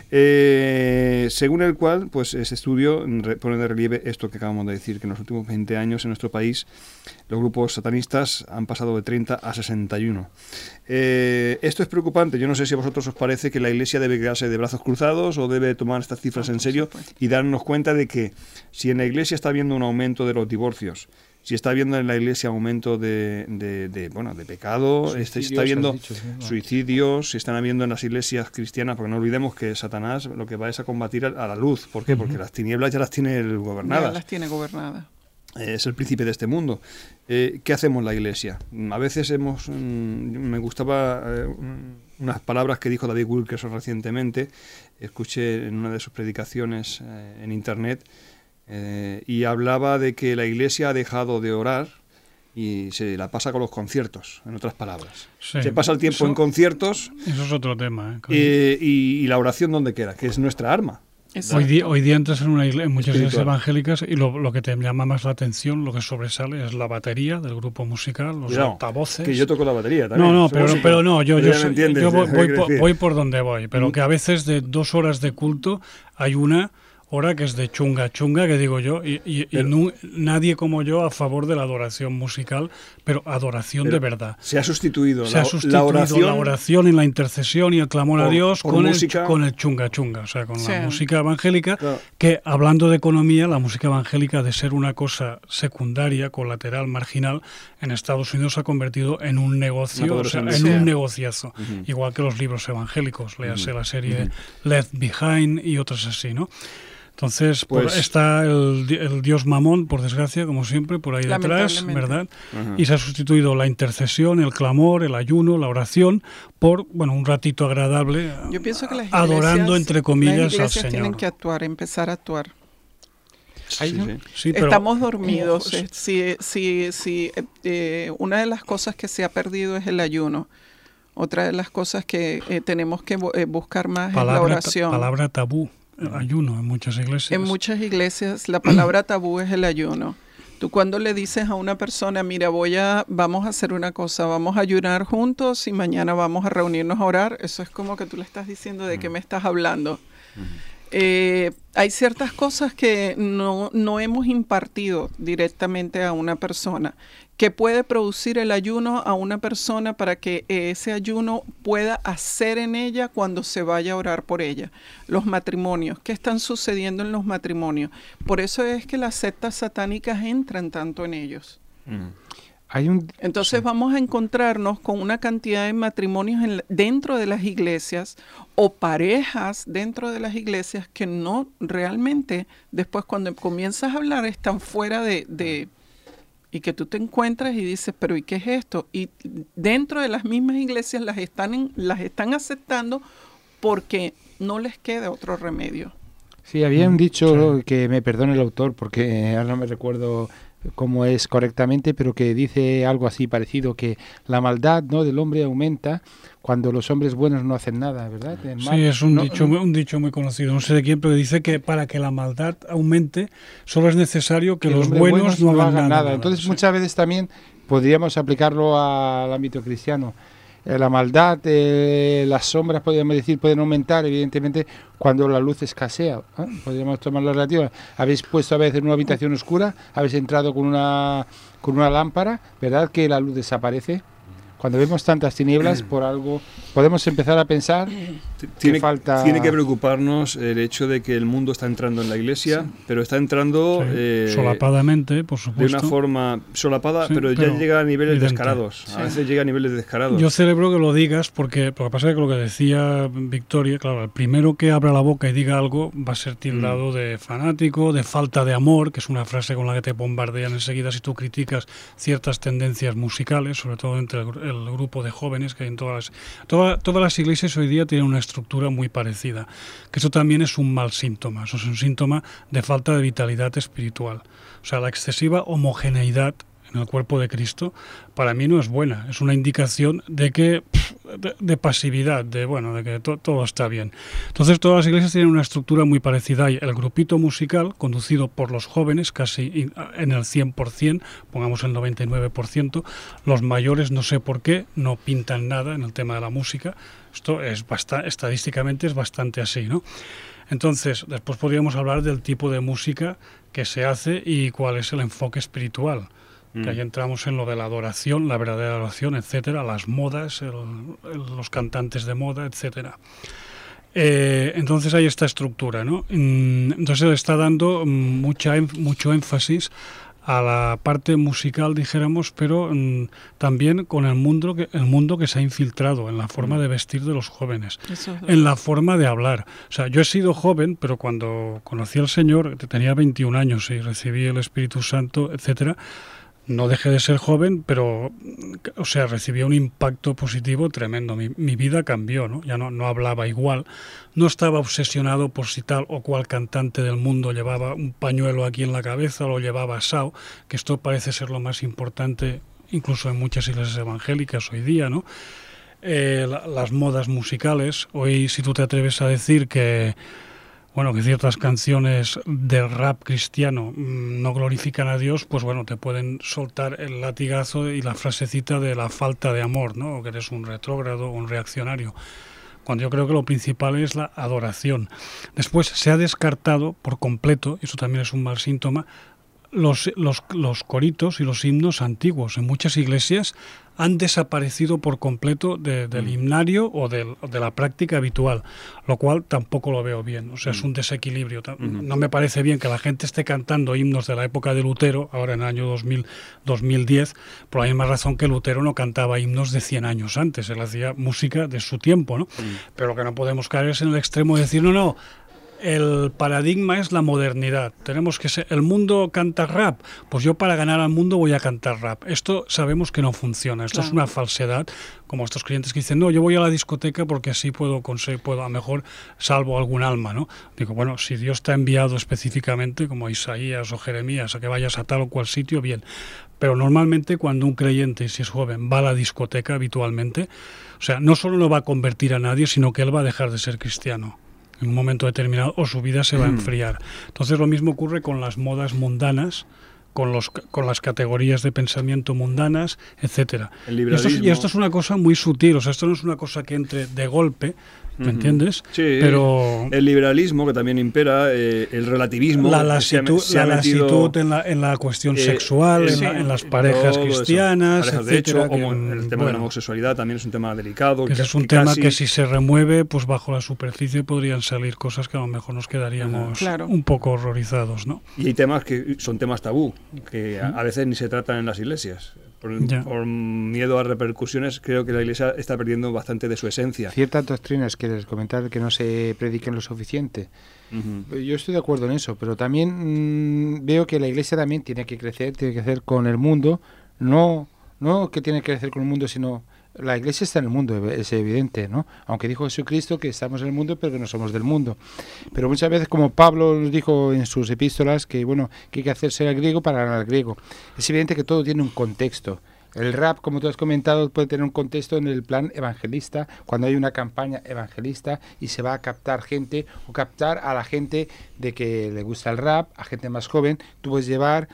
según el cual, pues ese estudio pone de relieve esto que acabamos de decir, que en los últimos 20 años en nuestro país los grupos satanistas han pasado de 30 a 61. Esto es preocupante. Yo no sé si a vosotros os parece que la Iglesia debe quedarse de brazos cruzados o debe tomar estas cifras en serio y darnos cuenta de que si en la Iglesia está habiendo un aumento de los divorcios, si está habiendo en la Iglesia aumento de pecado, si está habiendo suicidios, si están habiendo en las iglesias cristianas, porque no olvidemos que Satanás lo que va es a combatir a la luz. ¿Por qué? Porque las tinieblas ya las tiene él gobernadas. Ya las tiene gobernadas. Es el príncipe de este mundo. ¿Qué hacemos la Iglesia? A veces me gustaba unas palabras que dijo David Wilkerson recientemente. Escuché en una de sus predicaciones en internet, y hablaba de que la Iglesia ha dejado de orar y se la pasa con los conciertos, en otras palabras. Sí. Se pasa el tiempo en conciertos. Eso es otro tema. Y la oración, ¿dónde queda? Que es nuestra arma. Hoy día entras en muchas iglesias evangélicas y lo que te llama más la atención, lo que sobresale, es la batería del grupo musical, los altavoces. Que yo toco la batería también. No, pero no, yo voy por donde voy. Pero que a veces de 2 horas de culto hay una hora que es de chunga, que digo yo, y nadie como yo a favor de la adoración musical, pero adoración de verdad. Se ha sustituido la oración y la intercesión y el clamor a Dios con el chunga, o sea, con la música evangélica, que hablando de economía, la música evangélica, de ser una cosa secundaria, colateral, marginal, en Estados Unidos se ha convertido en un negocio, en un negociazo, igual que los libros evangélicos, léase la serie Left Behind y otras así, ¿no? Entonces, está el dios Mamón, por desgracia, como siempre, por ahí detrás, ¿verdad? Y se ha sustituido la intercesión, el clamor, el ayuno, la oración, por un ratito agradable. Yo pienso que las adorando, entre comillas, las iglesias al Señor. Tienen que empezar a actuar. Sí, pero Estamos dormidos. Una de las cosas que se ha perdido es el ayuno. Otra de las cosas que tenemos que buscar más es la oración. Palabra tabú, ayuno en muchas iglesias. En muchas iglesias la palabra tabú es el ayuno. Tú cuando le dices a una persona, mira, vamos a hacer una cosa, vamos a ayunar juntos y mañana vamos a reunirnos a orar, eso es como que tú le estás diciendo de qué me estás hablando. Hay ciertas cosas que no hemos impartido directamente a una persona, que puede producir el ayuno a una persona para que ese ayuno pueda hacer en ella cuando se vaya a orar por ella. Los matrimonios, ¿qué están sucediendo en los matrimonios? Por eso es que las sectas satánicas entran tanto en ellos. Entonces vamos a encontrarnos con una cantidad de matrimonios dentro de las iglesias o parejas dentro de las iglesias que no realmente, después cuando comienzas a hablar, están fuera de y que tú te encuentras y dices, pero ¿y qué es esto? Y dentro de las mismas iglesias las están aceptando porque no les queda otro remedio. Sí, había un dicho, que me perdone el autor porque ahora no me recuerdo cómo es correctamente, pero que dice algo así parecido, que la maldad, ¿no?, del hombre aumenta cuando los hombres buenos no hacen nada, ¿verdad? Sí, es un dicho muy conocido, no sé de quién, pero dice que para que la maldad aumente solo es necesario que los buenos no hagan nada. Entonces muchas veces también podríamos aplicarlo al ámbito cristiano. La maldad, las sombras, podríamos decir, pueden aumentar, evidentemente, cuando la luz escasea. Podríamos tomarlo relativo. Habéis puesto a veces en una habitación oscura, habéis entrado con una lámpara, ¿verdad?, que la luz desaparece. Cuando vemos tantas tinieblas, por algo podemos empezar a pensar que falta... Tiene que preocuparnos el hecho de que el mundo está entrando en la iglesia, pero está entrando... solapadamente, por supuesto. De una forma solapada, pero ya llega a niveles descarados. A veces llega a niveles descarados. Yo celebro que lo digas porque lo que pasa es que lo que decía Victoria, claro, el primero que abra la boca y diga algo va a ser tildado de fanático, de falta de amor, que es una frase con la que te bombardean enseguida si tú criticas ciertas tendencias musicales, sobre todo entre el grupo de jóvenes que hay en todas las iglesias hoy día tienen una estructura muy parecida, que eso también es un mal síntoma, eso es un síntoma de falta de vitalidad espiritual. O sea, la excesiva homogeneidad en el cuerpo de Cristo para mí no es buena, es una indicación de que de pasividad, de que todo está bien. Entonces todas las iglesias tienen una estructura muy parecida. Hay el grupito musical conducido por los jóvenes, casi en el 100%, pongamos el 99%, los mayores no sé por qué, no pintan nada en el tema de la música. Esto es estadísticamente es bastante así, ¿no? Entonces, después podríamos hablar del tipo de música que se hace y cuál es el enfoque espiritual. Que ahí entramos en lo de la adoración, la verdadera adoración, etcétera, las modas, los cantantes de moda, etcétera. Entonces hay esta estructura, ¿no? Entonces le está dando mucho énfasis a la parte musical, dijéramos, pero también con el mundo que se ha infiltrado en la forma de vestir de los jóvenes, en la forma de hablar. O sea, yo he sido joven, pero cuando conocí al Señor, tenía 21 años y recibí el Espíritu Santo, etcétera. No dejé de ser joven, pero, o sea, recibí un impacto positivo tremendo. Mi vida cambió, ¿no? Ya no hablaba igual, no estaba obsesionado por si tal o cual cantante del mundo llevaba un pañuelo aquí en la cabeza o lo llevaba asado, que esto parece ser lo más importante, incluso en muchas iglesias evangélicas hoy día, ¿no? Las modas musicales. Hoy, si tú te atreves a decir que ciertas canciones del rap cristiano no glorifican a Dios, pues te pueden soltar el latigazo y la frasecita de la falta de amor, ¿no? O que eres un retrógrado o un reaccionario. Cuando yo creo que lo principal es la adoración. Después se ha descartado por completo, y eso también es un mal síntoma, los coritos y los himnos antiguos. En muchas iglesias han desaparecido por completo del himnario o de la práctica habitual, lo cual tampoco lo veo bien. O sea, es un desequilibrio. No me parece bien que la gente esté cantando himnos de la época de Lutero, ahora en el año 2010, por la misma razón que Lutero no cantaba himnos de 100 años antes. Él hacía música de su tiempo, ¿no? Pero lo que no podemos caer es en el extremo de decir, no, el paradigma es la modernidad. Tenemos que ser, el mundo canta rap, pues yo para ganar al mundo voy a cantar rap. Esto sabemos que no funciona, esto es una falsedad, como estos clientes que dicen, no, yo voy a la discoteca porque así puedo a lo mejor salvo algún alma, ¿no? Digo, bueno, si Dios te ha enviado específicamente, como Isaías o Jeremías, a que vayas a tal o cual sitio, bien. Pero normalmente cuando un creyente, y si es joven, va a la discoteca habitualmente, o sea, no solo no va a convertir a nadie, sino que él va a dejar de ser cristiano en un momento determinado, o su vida se va a enfriar. Entonces lo mismo ocurre con las modas mundanas, con las categorías de pensamiento mundanas, etcétera. El liberalismo. Y esto es una cosa muy sutil, o sea, esto no es una cosa que entre de golpe, ¿me entiendes? Sí, pero el liberalismo que también impera, el relativismo, la lasitud en la cuestión sexual, en las parejas cristianas, parejas de hecho, etcétera, como el tema de la homosexualidad también es un tema delicado. Que es un tema que si se remueve, pues bajo la superficie podrían salir cosas que a lo mejor nos quedaríamos un poco horrorizados, ¿no? Y hay temas que son temas tabú, que a veces ni se tratan en las iglesias. Por miedo a repercusiones, creo que la Iglesia está perdiendo bastante de su esencia. Ciertas doctrinas, quieres comentar, que no se prediquen lo suficiente. Yo estoy de acuerdo en eso, pero también veo que la Iglesia también tiene que crecer con el mundo, no que tiene que crecer con el mundo, sino la Iglesia está en el mundo, es evidente, ¿no? Aunque dijo Jesucristo que estamos en el mundo, pero que no somos del mundo. Pero muchas veces, como Pablo nos dijo en sus epístolas, que bueno, que hay que hacerse al griego para ganar al griego. Es evidente que todo tiene un contexto. El rap, como tú has comentado, puede tener un contexto en el plan evangelista, cuando hay una campaña evangelista y se va a captar gente, o captar a la gente de que le gusta el rap, a gente más joven. Tú puedes llevar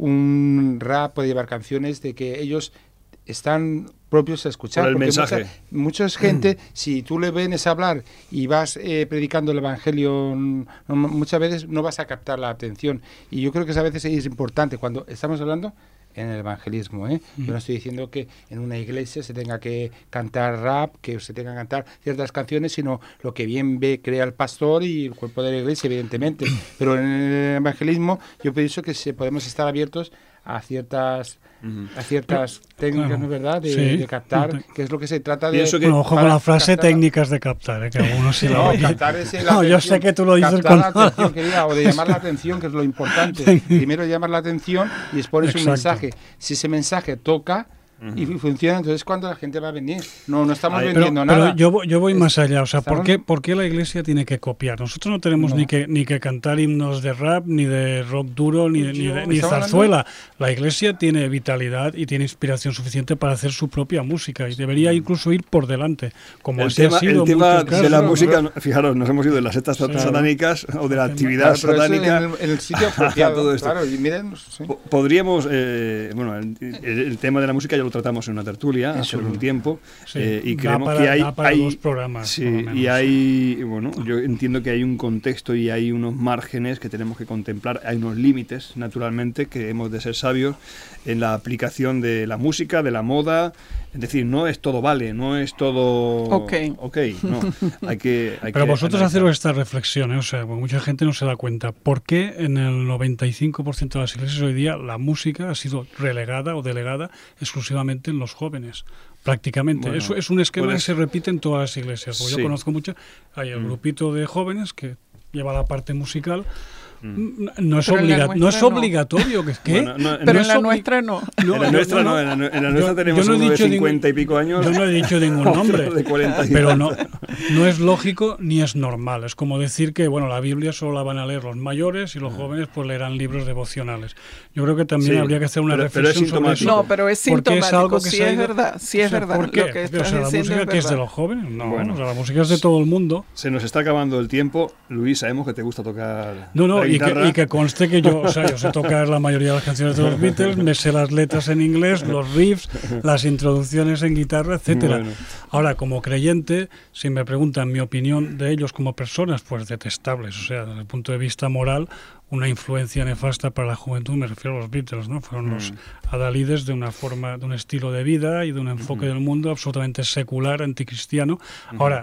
un rap, puedes llevar canciones de que ellos están propios a escuchar. Por el porque mensaje. Mucha gente, si tú le vienes a hablar y vas predicando el evangelio, muchas veces no vas a captar la atención. Y yo creo que a veces es importante cuando estamos hablando en el evangelismo, ¿eh? Yo no estoy diciendo que en una iglesia se tenga que cantar rap, que se tenga que cantar ciertas canciones, sino lo que bien crea el pastor y el cuerpo de la iglesia, evidentemente. Pero en el evangelismo yo pienso que podemos estar abiertos a ciertas técnicas, ¿no es verdad?, de captar, que es lo que se trata de... Bueno, ojo con la frase técnicas de captar, que algunos sí lo oyen. Captar es no, yo sé que tú lo dices con... la atención, o de llamar la atención, que es lo importante. Primero llamar la atención y después un mensaje. Si ese mensaje toca y funciona, entonces cuando la gente va a venir. No estamos vendiendo nada. Pero yo voy más allá, o sea, ¿por qué la iglesia tiene que copiar? Nosotros no tenemos ni que cantar himnos de rap, ni de rock duro, ni zarzuela. La iglesia tiene vitalidad y tiene inspiración suficiente para hacer su propia música y debería incluso ir por delante, como el tema de la música, fijaros, nos hemos ido de las sectas satánicas o de la actividad satánica en el sitio apropiado, todo esto. Claro, y miren, podríamos, el tema de la música ya lo tratamos en una tertulia hace un tiempo, y creemos que hay dos programas. Sí, y hay, bueno, yo entiendo que hay un contexto y hay unos márgenes que tenemos que contemplar, hay unos límites, naturalmente, que hemos de ser sabios en la aplicación de la música, de la moda. Es decir, no es todo vale, no es todo no, hay que pero vosotros haceros esta reflexión, o sea, mucha gente no se da cuenta, ¿por qué en el 95% de las iglesias hoy día la música ha sido relegada o delegada exclusivamente en los jóvenes? Prácticamente. Bueno, es un esquema que se repite en todas las iglesias. Yo conozco mucho, hay el grupito de jóvenes que lleva la parte musical. No es obligatorio. ¿Qué? Bueno, pero en la nuestra no. En la nuestra tenemos uno de 50 y pico años. Yo no he dicho ningún nombre. De 40 pero no es lógico ni es normal. Es como decir que la Biblia solo la van a leer los mayores y los jóvenes pues leerán libros devocionales. Yo creo que también habría que hacer una reflexión sobre eso. No, pero es sintomático. Es algo que sí es verdad. Sí es verdad. ¿Por qué? Lo que estás la música que es de los jóvenes. No, la música es de todo el mundo. Se nos está acabando el tiempo. Luis, sabemos que te gusta tocar y que conste que yo sé tocar la mayoría de las canciones de los Beatles, me sé las letras en inglés, los riffs, las introducciones en guitarra, etcétera. Ahora, como creyente, si me preguntan mi opinión de ellos como personas, pues detestables. O sea, desde el punto de vista moral, una influencia nefasta para la juventud, me refiero a los Beatles, ¿no? Fueron los adalides de una forma, de un estilo de vida y de un enfoque del mundo absolutamente secular, anticristiano. Ahora,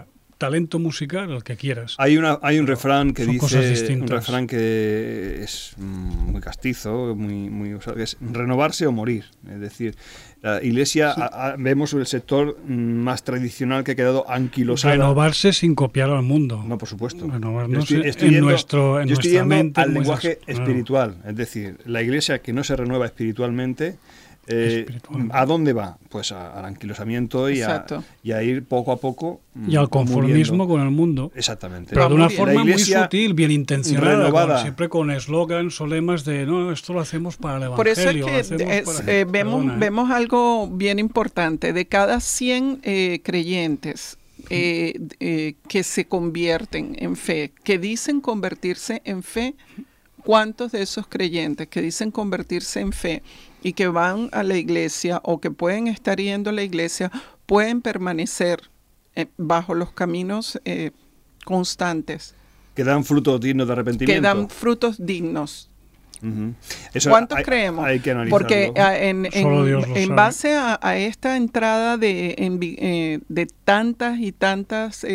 talento musical, el que quieras. Hay un refrán que Son cosas dice, distintas. un refrán que es muy castizo, muy usado, que es renovarse o morir. Es decir, la Iglesia, vemos el sector más tradicional que ha quedado anquilosado. Renovarse sin copiar al mundo. No, por supuesto. Renovarnos Yo estoy en yendo nuestra yendo mente. al muy lenguaje claro. espiritual. Es decir, la Iglesia que no se renueva espiritualmente, Espiritualmente. ¿a dónde va? Pues al anquilosamiento y a ir poco a poco Y al conformismo muriendo. con el mundo. Exactamente. Pero de una La forma muy Iglesia sutil, bien intencionada, renovada. siempre con eslogans o lemas de no, esto lo hacemos para el Por eso es evangelio. que lo hacemos para... Perdona, vemos algo bien importante. De cada 100 creyentes que se convierten en fe, que dicen convertirse en fe, ¿cuántos de esos creyentes que dicen convertirse en fe y que van a la iglesia o que pueden estar yendo a la iglesia pueden permanecer bajo los caminos constantes? Que dan frutos dignos de arrepentimiento. Que dan frutos dignos. Uh-huh. Eso ¿Cuántos creemos? Hay que analizarlo. Porque Solo Dios lo en sabe. base a esta entrada de tantas y tantas,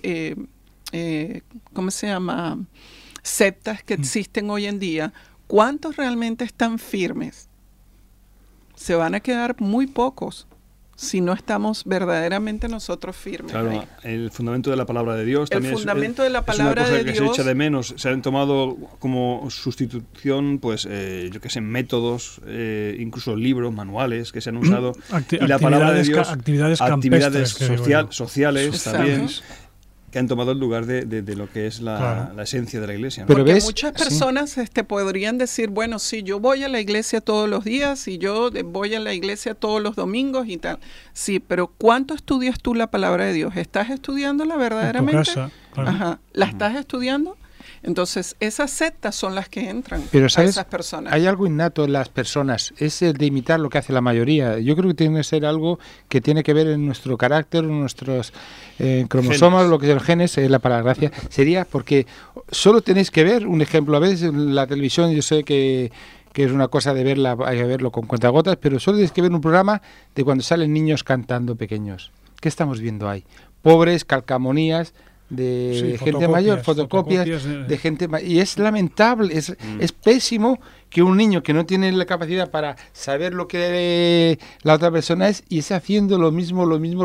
¿cómo se llama? Sectas que existen hoy en día, ¿cuántos realmente están firmes? Se van a quedar muy pocos si no estamos verdaderamente nosotros firmes. Claro, ahí. el fundamento de la palabra de Dios El también fundamento de la palabra es una cosa de que Dios. se echa de menos. Se han tomado como sustitución, pues, yo qué sé, métodos, incluso libros, manuales que se han usado. Y la palabra de Dios, actividades campestres, que digo yo. sociales Exacto. también, que han tomado el lugar de lo que es Claro. la esencia de la iglesia, ¿no? Pero Porque ves, muchas sí. personas podrían decir, bueno, sí, yo voy a la iglesia todos los días y yo voy a la iglesia todos los domingos y tal. Sí, pero ¿cuánto estudias tú la palabra de Dios? ¿Estás estudiándola verdaderamente? En tu casa, claro. Ajá. ¿La estás estudiando? Entonces, esas sectas son las que entran Pero a ¿sabes? esas personas. Hay algo innato en las personas, es el de imitar lo que hace la mayoría. Yo creo que tiene que ser algo que tiene que ver en nuestro carácter, en nuestros cromosomas, Genes. lo que es el genes, la palabra gracia, sería porque solo tenéis que ver un ejemplo. A veces en la televisión yo sé que es una cosa de verla, hay que verlo con cuentagotas, pero solo tenéis que ver un programa de cuando salen niños cantando pequeños. ¿Qué estamos viendo ahí? Pobres, calcamonías de Sí, gente mayor, fotocopias de gente mayor. Y es lamentable, es pésimo que un niño que no tiene la capacidad para saber lo que la otra persona es y esté haciendo lo mismo.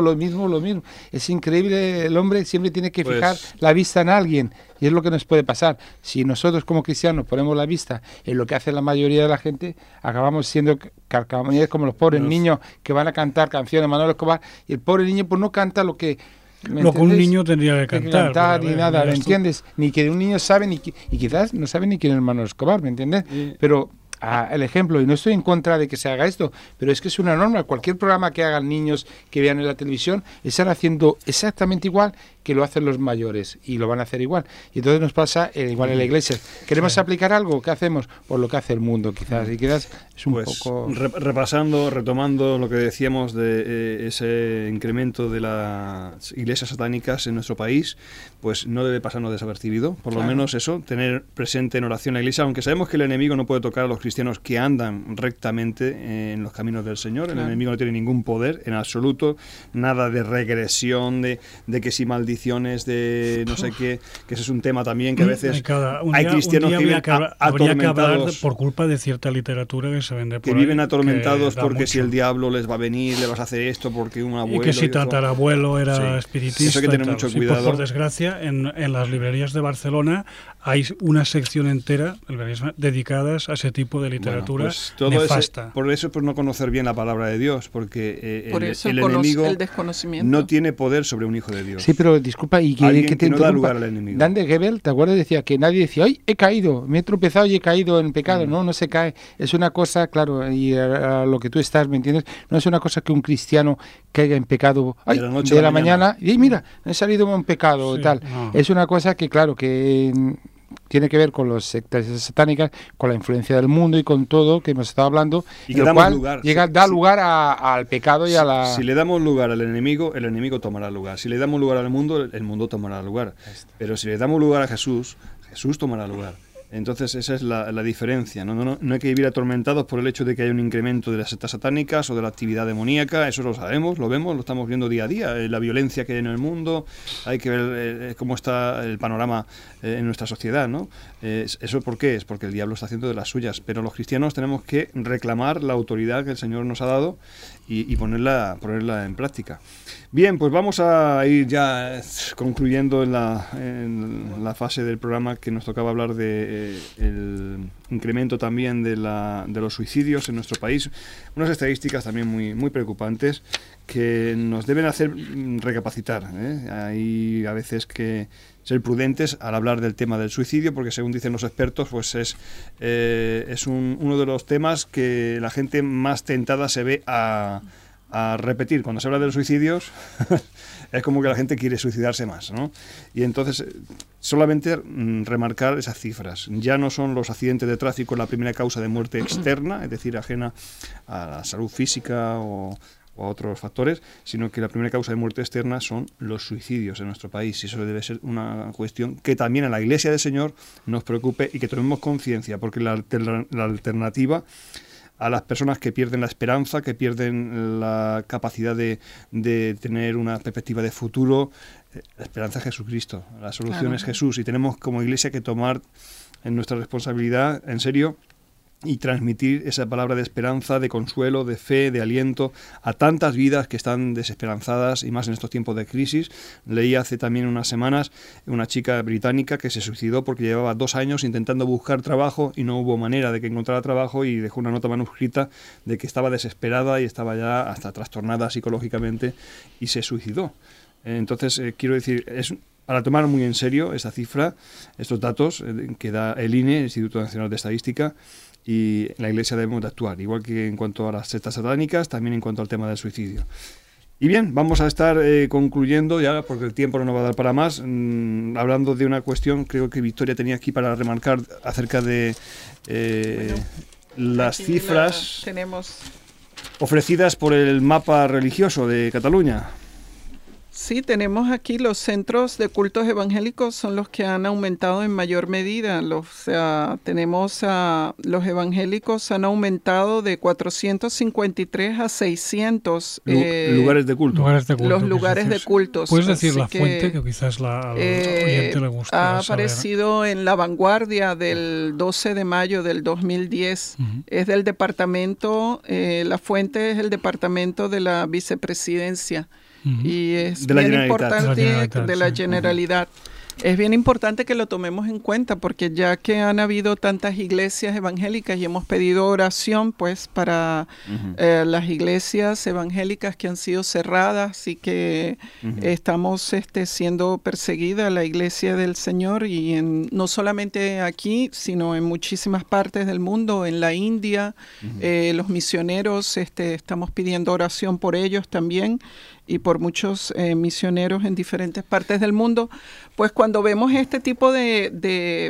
Es increíble, el hombre siempre tiene que Pues- fijar la vista en alguien y es lo que nos puede pasar. Si nosotros como cristianos ponemos la vista en lo que hace la mayoría de la gente, acabamos siendo calcamonías como los pobres niños que van a cantar canciones de Manuel Escobar y el pobre niño pues no canta lo que... ¿me Lo que un entiendes? niño tendría que cantar. pero a Ni ver, nada, ¿me verás tú. entiendes? Ni que un niño sabe, y quizás no sabe ni quién es Manuel Escobar, ¿me entiendes? Pero el ejemplo, y no estoy en contra de que se haga esto, pero es que es una norma. Cualquier programa que hagan niños que vean en la televisión, están haciendo exactamente igual que lo hacen los mayores, y lo van a hacer igual. Y entonces nos pasa igual en la iglesia. ¿Queremos aplicar algo? ¿Qué hacemos? Pues lo que hace el mundo, quizás. Y quizás es un Pues, poco... retomando lo que decíamos de ese incremento de las iglesias satánicas en nuestro país, pues no debe pasarnos desapercibido. Por lo menos eso, tener presente en oración la iglesia, aunque sabemos que el enemigo no puede tocar a los cristianos que andan rectamente en los caminos del Señor. El enemigo no tiene ningún poder en absoluto, nada de regresión, de que si maldiciones, de no sé qué, que ese es un tema también que a veces hay cristianos que viven habría que hablar atormentados. por culpa de cierta literatura que se vende por Que ahí, viven atormentados que da porque si mucho. el diablo les va a venir, le vas a hacer esto porque un abuelo... Y que si otro- tatarabuelo era Sí. espiritista. Eso hay que tener y tal. mucho Sí, cuidado. por desgracia, en las librerías de Barcelona hay una sección entera dedicadas a ese tipo de literatura Bueno, pues todo nefasta. por eso por no conocer bien la palabra de Dios, porque Por eso el enemigo el desconocimiento. no tiene poder sobre un hijo de Dios. Sí, pero disculpa, y Alguien que te que no da interrumpa. lugar al enemigo. Dan de Gebel, ¿te acuerdas? Decía que nadie decía, ¡ay, he caído! Me he tropezado y he caído en pecado. No se cae. Es una cosa, claro, y a lo que tú estás, ¿me entiendes? No es una cosa que un cristiano caiga en pecado ¡ay! De la noche de a la la mañana y mira, he salido en pecado Sí, y tal. no. Es una cosa que, claro, que tiene que ver con los sectas satánicas, con la influencia del mundo y con todo que hemos estado hablando, Y que lo damos cual lugar. da Sí. lugar al pecado y a la... Si le damos lugar al enemigo, el enemigo tomará lugar. Si le damos lugar al mundo, el mundo tomará lugar. Pero si le damos lugar a Jesús, Jesús tomará lugar. Entonces esa es la diferencia, ¿no? No hay que vivir atormentados por el hecho de que hay un incremento de las sectas satánicas o de la actividad demoníaca, eso lo sabemos, lo vemos, lo estamos viendo día a día, la violencia que hay en el mundo, hay que ver cómo está el panorama en nuestra sociedad, ¿no? ¿Eso por qué? Es porque el diablo está haciendo de las suyas, pero los cristianos tenemos que reclamar la autoridad que el Señor nos ha dado y ponerla en práctica. Bien, pues vamos a ir ya concluyendo en la fase del programa que nos tocaba hablar de el incremento también de los suicidios en nuestro país. Unas estadísticas también muy preocupantes que nos deben hacer recapacitar, ¿eh? Hay a veces que ser prudentes al hablar del tema del suicidio, porque según dicen los expertos, pues es uno de los temas que la gente más tentada se ve a repetir. Cuando se habla de los suicidios es como que la gente quiere suicidarse más, ¿no? Y entonces solamente remarcar esas cifras. Ya no son los accidentes de tráfico la primera causa de muerte externa, es decir, ajena a la salud física o a otros factores, sino que la primera causa de muerte externa son los suicidios en nuestro país, y eso debe ser una cuestión que también a la Iglesia del Señor nos preocupe y que tomemos conciencia, porque la alternativa a las personas que pierden la esperanza, que pierden la capacidad de tener una perspectiva de futuro, la esperanza es Jesucristo, la solución es Jesús, y tenemos como Iglesia que tomar en nuestra responsabilidad en serio y transmitir esa palabra de esperanza, de consuelo, de fe, de aliento a tantas vidas que están desesperanzadas, y más en estos tiempos de crisis. Leí hace también unas semanas una chica británica que se suicidó porque llevaba 2 años intentando buscar trabajo y no hubo manera de que encontrara trabajo, y dejó una nota manuscrita de que estaba desesperada y estaba ya hasta trastornada psicológicamente y se suicidó. Entonces, quiero decir, es para tomar muy en serio esta cifra, estos datos que da el INE, el Instituto Nacional de Estadística, y la Iglesia debemos de actuar, igual que en cuanto a las sectas satánicas, también en cuanto al tema del suicidio. Y bien, vamos a estar concluyendo ya, porque el tiempo no nos va a dar para más, hablando de una cuestión, creo que Victoria tenía aquí para remarcar acerca de las cifras tenemos ofrecidas por el mapa religioso de Cataluña. Sí, tenemos aquí los centros de cultos evangélicos, son los que han aumentado en mayor medida. Tenemos a los evangélicos han aumentado de 453 a 600 lugares de culto. Los lugares de cultos. ¿Puedes decir la fuente que quizás al oyente le gusta? Ha aparecido en La Vanguardia del 12 de mayo del 2010. Es del departamento, la fuente es el departamento de la vicepresidencia. Y es bien importante de la Generalidad. Es bien importante que lo tomemos en cuenta, porque ya que han habido tantas iglesias evangélicas y hemos pedido oración pues para las iglesias evangélicas que han sido cerradas y que estamos siendo perseguida, la Iglesia del Señor, y no solamente aquí, sino en muchísimas partes del mundo, en la India, los misioneros, estamos pidiendo oración por ellos también, y por muchos misioneros en diferentes partes del mundo. Pues cuando vemos este tipo de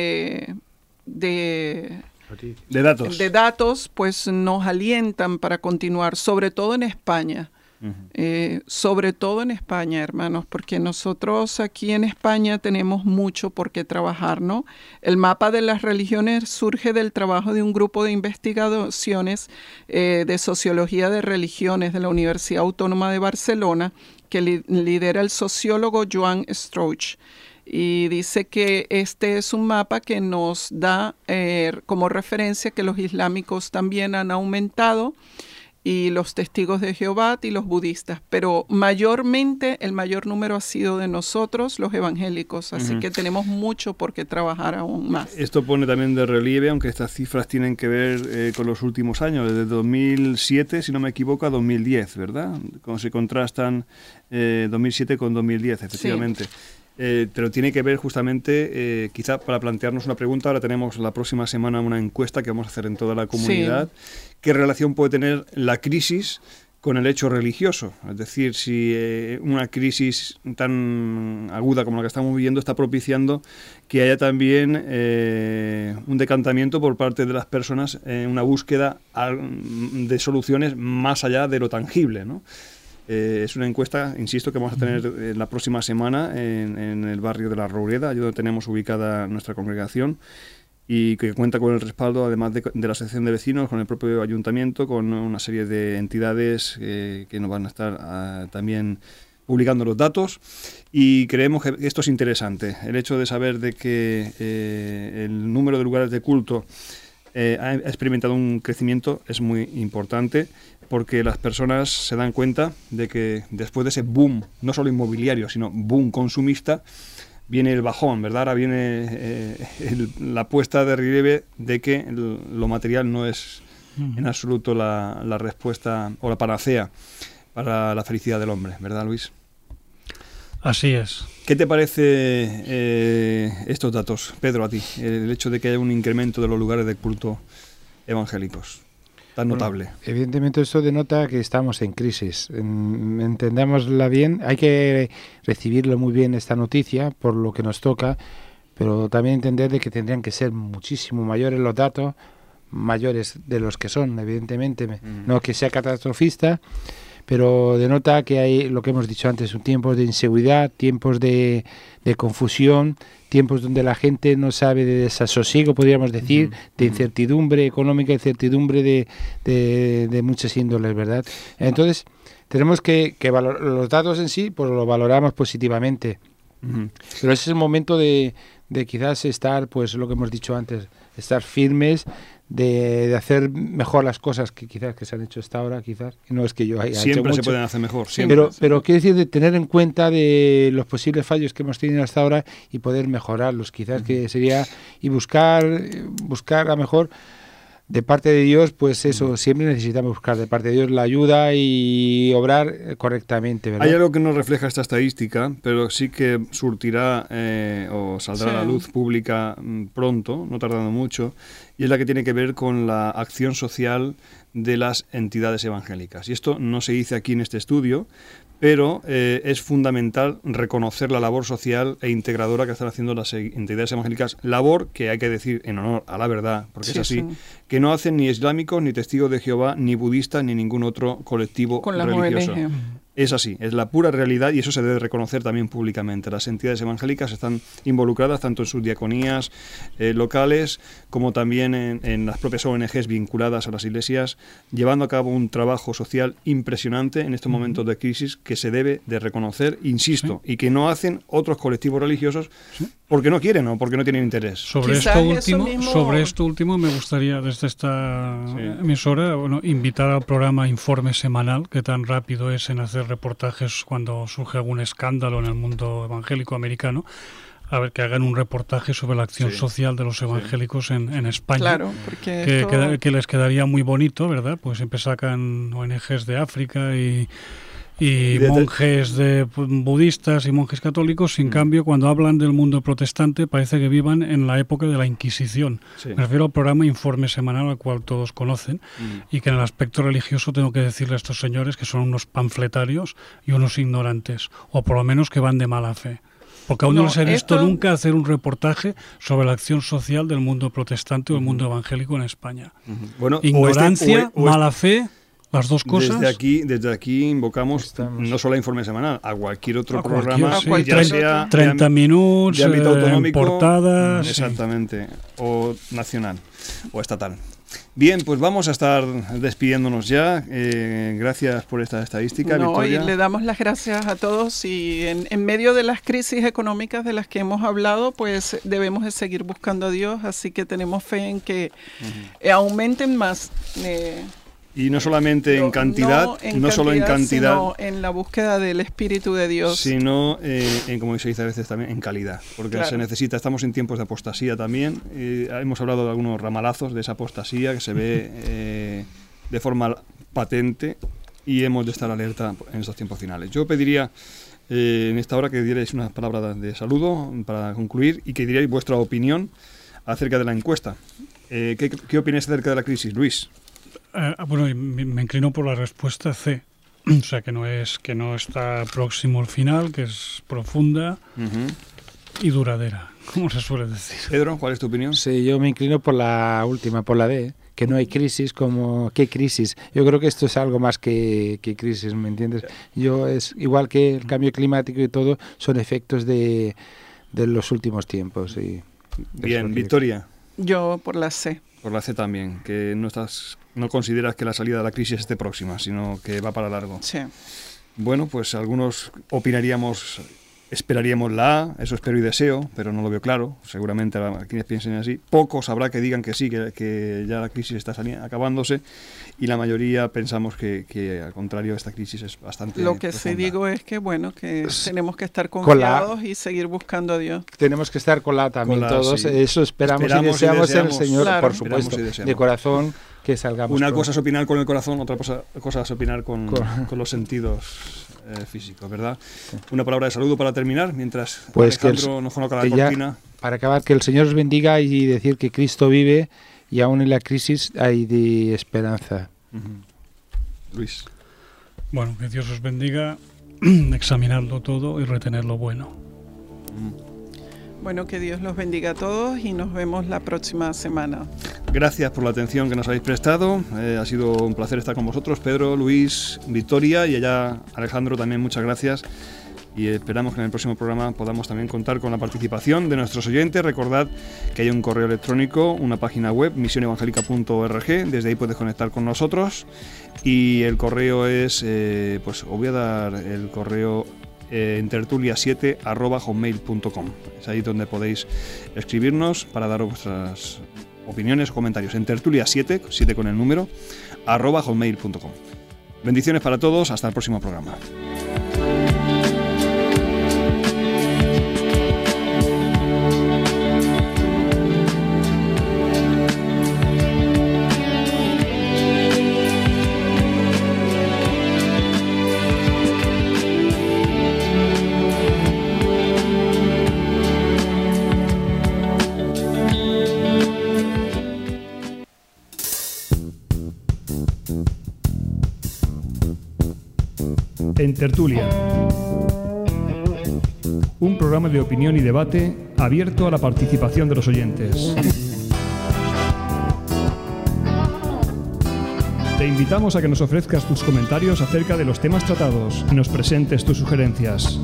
datos, pues nos alientan para continuar, sobre todo en España. Sobre todo en España, hermanos, porque nosotros aquí en España tenemos mucho por qué trabajar, ¿no? El mapa de las religiones surge del trabajo de un grupo de investigaciones de sociología de religiones de la Universidad Autónoma de Barcelona, que lidera el sociólogo Joan Strauch. Y dice que este es un mapa que nos da como referencia que los islámicos también han aumentado, y los testigos de Jehová y los budistas, pero mayormente el mayor número ha sido de nosotros, los evangélicos, así que tenemos mucho por qué trabajar aún más. Esto pone también de relieve, aunque estas cifras tienen que ver con los últimos años, desde 2007, si no me equivoco, a 2010, ¿verdad? Como se contrastan 2007 con 2010, efectivamente. Sí. Pero tiene que ver justamente, quizá para plantearnos una pregunta, ahora tenemos la próxima semana una encuesta que vamos a hacer en toda la comunidad. Sí. ¿Qué relación puede tener la crisis con el hecho religioso? Es decir, si una crisis tan aguda como la que estamos viviendo está propiciando que haya también un decantamiento por parte de las personas en una búsqueda de soluciones más allá de lo tangible, ¿no? Es una encuesta, insisto, que vamos a tener la próxima semana en el barrio de La Roureda, allí donde tenemos ubicada nuestra congregación. y que cuenta con el respaldo, además de la Asociación de Vecinos, con el propio Ayuntamiento, con una serie de entidades que nos van a estar también publicando los datos, y creemos que esto es interesante. El hecho de saber de que el número de lugares de culto ha experimentado un crecimiento es muy importante, porque las personas se dan cuenta de que después de ese boom, no solo inmobiliario, sino boom consumista, viene el bajón, ¿verdad? Ahora viene la puesta de relieve de que lo material no es en absoluto la respuesta o la panacea para la felicidad del hombre, ¿verdad, Luis? Así es. ¿Qué te parece estos datos, Pedro, a ti? El hecho de que haya un incremento de los lugares de culto evangélicos tan notable. Evidentemente esto denota que estamos en crisis. Entendámosla bien, hay que recibirlo muy bien esta noticia por lo que nos toca, pero también entender de que tendrían que ser muchísimo mayores los datos, mayores de los que son, evidentemente. No que sea catastrofista, pero denota que hay, lo que hemos dicho antes, tiempos de inseguridad, tiempos de confusión, tiempos donde la gente no sabe, de desasosiego, podríamos decir, de incertidumbre económica, incertidumbre de muchas índoles, ¿verdad? Entonces, tenemos que los datos en sí, pues lo valoramos positivamente. Pero ese es el momento de quizás estar, pues lo que hemos dicho antes, estar firmes, de hacer mejor las cosas que quizás que se han hecho hasta ahora, quizás. No es que yo haya siempre hecho mucho, se pueden hacer mejor, siempre. Pero quiero decir de tener en cuenta de los posibles fallos que hemos tenido hasta ahora y poder mejorarlos, quizás que sería, y buscar a lo mejor de parte de Dios, pues eso, siempre necesitamos buscar de parte de Dios la ayuda y obrar correctamente, ¿verdad? Hay algo que no refleja esta estadística, pero sí que surtirá o saldrá a la luz pública pronto, no tardando mucho, y es la que tiene que ver con la acción social de las entidades evangélicas. Y esto no se dice aquí en este estudio, pero es fundamental reconocer la labor social e integradora que están haciendo las entidades evangélicas, labor que hay que decir en honor a la verdad, porque es así, que no hacen ni islámicos, ni testigos de Jehová, ni budistas, ni ningún otro colectivo con religioso. ONG. Es así, es la pura realidad, y eso se debe reconocer también públicamente. Las entidades evangélicas están involucradas tanto en sus diaconías locales como también en las propias ONGs vinculadas a las iglesias, llevando a cabo un trabajo social impresionante en estos momentos de crisis que se debe de reconocer, insisto, y que no hacen otros colectivos religiosos porque no quieren o porque no tienen interés. Sobre esto último me gustaría desde esta emisora invitar al programa Informe Semanal, que tan rápido es en hacer reportajes cuando surge algún escándalo en el mundo evangélico americano, a ver, que hagan un reportaje sobre la acción social de los evangélicos en España. Claro, porque que les quedaría muy bonito, ¿verdad? Pues siempre sacan ONGs de África y monjes budistas y monjes católicos, sin cambio, cuando hablan del mundo protestante parece que vivan en la época de la Inquisición. Me refiero al programa Informe Semanal, al cual todos conocen, y que en el aspecto religioso tengo que decirle a estos señores que son unos panfletarios y unos ignorantes, o por lo menos que van de mala fe. Porque aún no les he visto nunca hacer un reportaje sobre la acción social del mundo protestante o el mundo evangélico en España. Bueno, ignorancia, mala fe... Las dos cosas. Desde aquí invocamos no solo a Informe Semanal, a cualquier otro programa, ya sea 30 minutos, de ámbito autonómico, portadas, exactamente, o nacional o estatal. Bien, pues vamos a estar despidiéndonos ya. Gracias por esta estadística, Victoria. Y le damos las gracias a todos, y en medio de las crisis económicas de las que hemos hablado, pues debemos de seguir buscando a Dios, así que tenemos fe en que aumenten más. Y no solamente en cantidad, sino en la búsqueda del Espíritu de Dios. Sino, como se dice a veces también, en calidad. Porque se necesita, estamos en tiempos de apostasía también. Hemos hablado de algunos ramalazos de esa apostasía que se ve de forma patente, y hemos de estar alerta en estos tiempos finales. Yo pediría en esta hora que dierais unas palabras de saludo para concluir, y que dierais vuestra opinión acerca de la encuesta. ¿Qué opináis acerca de la crisis, Luis? Bueno, me inclino por la respuesta C. O sea, que no está próximo al final, que es profunda y duradera, como se suele decir. Pedro, ¿cuál es tu opinión? Sí, yo me inclino por la última, por la D, que no hay crisis. ¿Qué crisis? Yo creo que esto es algo más que crisis, ¿me entiendes? Es igual que el cambio climático y todo, son efectos de los últimos tiempos. Bien, Victoria. Yo por la C. Por la C también, que no consideras que la salida de la crisis esté próxima, sino que va para largo. Sí. Bueno, pues algunos esperaríamos la A, eso espero y deseo, pero no lo veo claro. Seguramente a quienes piensen así. Pocos habrá que digan que sí, que ya la crisis está acabándose, y la mayoría pensamos que al contrario, esta crisis es bastante Lo que profunda. sí digo es que, bueno, que tenemos que estar confiados y seguir buscando a Dios. Tenemos que estar con la también Con la, todos. sí. Eso esperamos y deseamos en el Señor, Claro. por supuesto, Esperamos y deseamos. de corazón, que salgamos. Una con- cosa es opinar con el corazón, otra cosa es opinar con los sentidos físicos, ¿verdad? Una palabra de saludo para terminar, mientras Pues que Alejandro nos coloca la que ya- cortina. Para acabar, que el Señor os bendiga y decir que Cristo vive y aún en la crisis hay de esperanza. Ujú. Luis. Bueno, que Dios os bendiga, examinarlo todo y retener lo bueno. Bueno, que Dios los bendiga a todos y nos vemos la próxima semana. Gracias por la atención que nos habéis prestado. Ha sido un placer estar con vosotros, Pedro, Luis, Victoria, y allá Alejandro también, muchas gracias. Y esperamos que en el próximo programa podamos también contar con la participación de nuestros oyentes. Recordad que hay un correo electrónico, una página web, misionevangelica.org. Desde ahí puedes conectar con nosotros. Y el correo es, pues os voy a dar el correo entertulia7@hotmail.com. Es ahí donde podéis escribirnos para dar vuestras opiniones o comentarios. Entertulia7, 7 con el número, @hotmail.com. Bendiciones para todos, hasta el próximo programa. En Tertulia, un programa de opinión y debate abierto a la participación de los oyentes. Te invitamos a que nos ofrezcas tus comentarios acerca de los temas tratados y nos presentes tus sugerencias.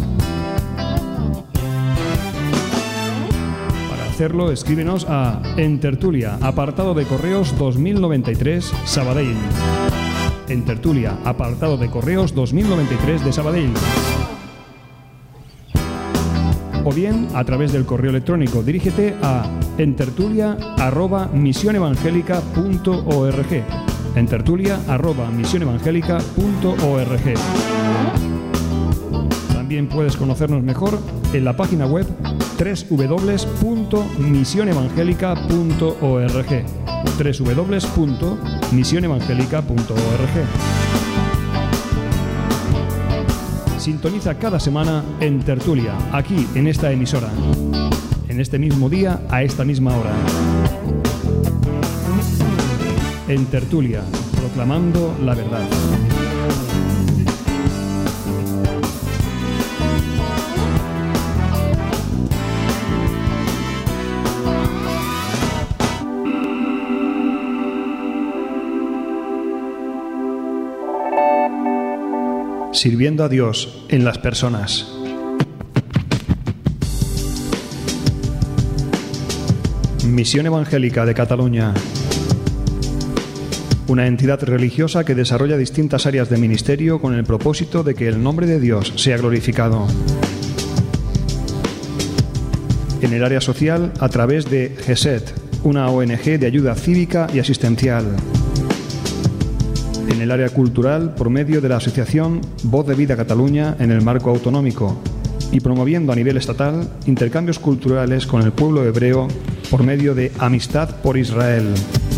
Para hacerlo, escríbenos a Entertulia, apartado de correos 2093, Sabadell. En Tertulia, apartado de correos 2093 de Sabadell. O bien, a través del correo electrónico, dirígete a entertulia@misionevangelica.org. entertulia@misionevangelica.org. También puedes conocernos mejor en la página web www.misionevangelica.org. www.misionevangelica.org. Sintoniza cada semana en Tertulia, aquí en esta emisora, en este mismo día, a esta misma hora. En Tertulia, proclamando la verdad. Sirviendo a Dios en las personas. Misión Evangélica de Cataluña. Una entidad religiosa que desarrolla distintas áreas de ministerio con el propósito de que el nombre de Dios sea glorificado. En el área social, a través de GESET, una ONG de ayuda cívica y asistencial. En el área cultural, por medio de la asociación Voz de Vida Cataluña en el marco autonómico, y promoviendo a nivel estatal intercambios culturales con el pueblo hebreo por medio de Amistad por Israel.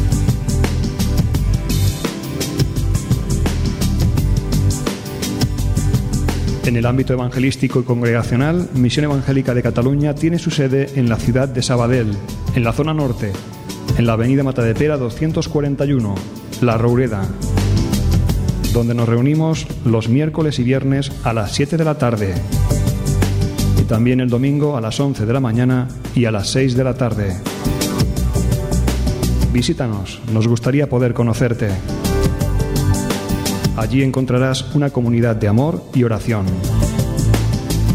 En el ámbito evangelístico y congregacional, Misión Evangélica de Cataluña tiene su sede en la ciudad de Sabadell, en la zona norte, en la avenida Matadepera 241, La Roureda, donde nos reunimos los miércoles y viernes a las 7 de la tarde y también el domingo a las 11 de la mañana y a las 6 de la tarde. Visítanos, nos gustaría poder conocerte. Allí encontrarás una comunidad de amor y oración.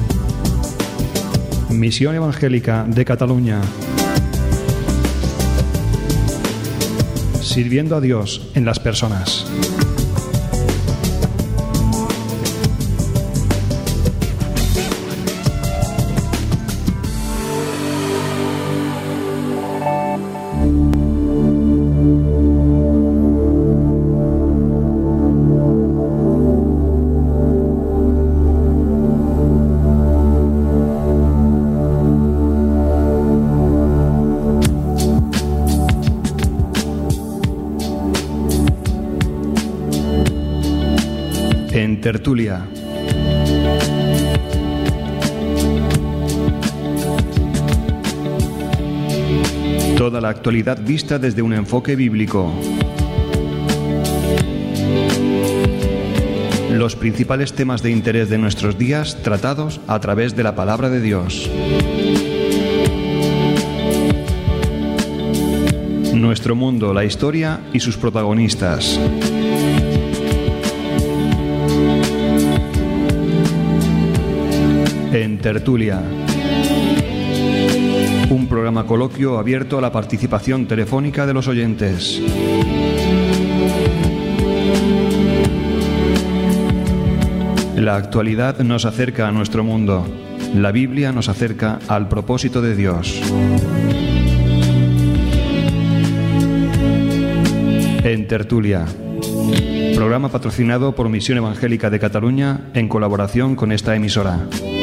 Misión Evangélica de Cataluña. sirviendo a Dios en las personas. En tertulia. Toda la actualidad vista desde un enfoque bíblico. Los principales temas de interés de nuestros días tratados a través de la palabra de Dios. Nuestro mundo, la historia y sus protagonistas. En tertulia. Un programa coloquio abierto a la participación telefónica de los oyentes. La actualidad nos acerca a nuestro mundo. La Biblia nos acerca al propósito de Dios. En tertulia. Programa patrocinado por Misión Evangélica de Cataluña en colaboración con esta emisora.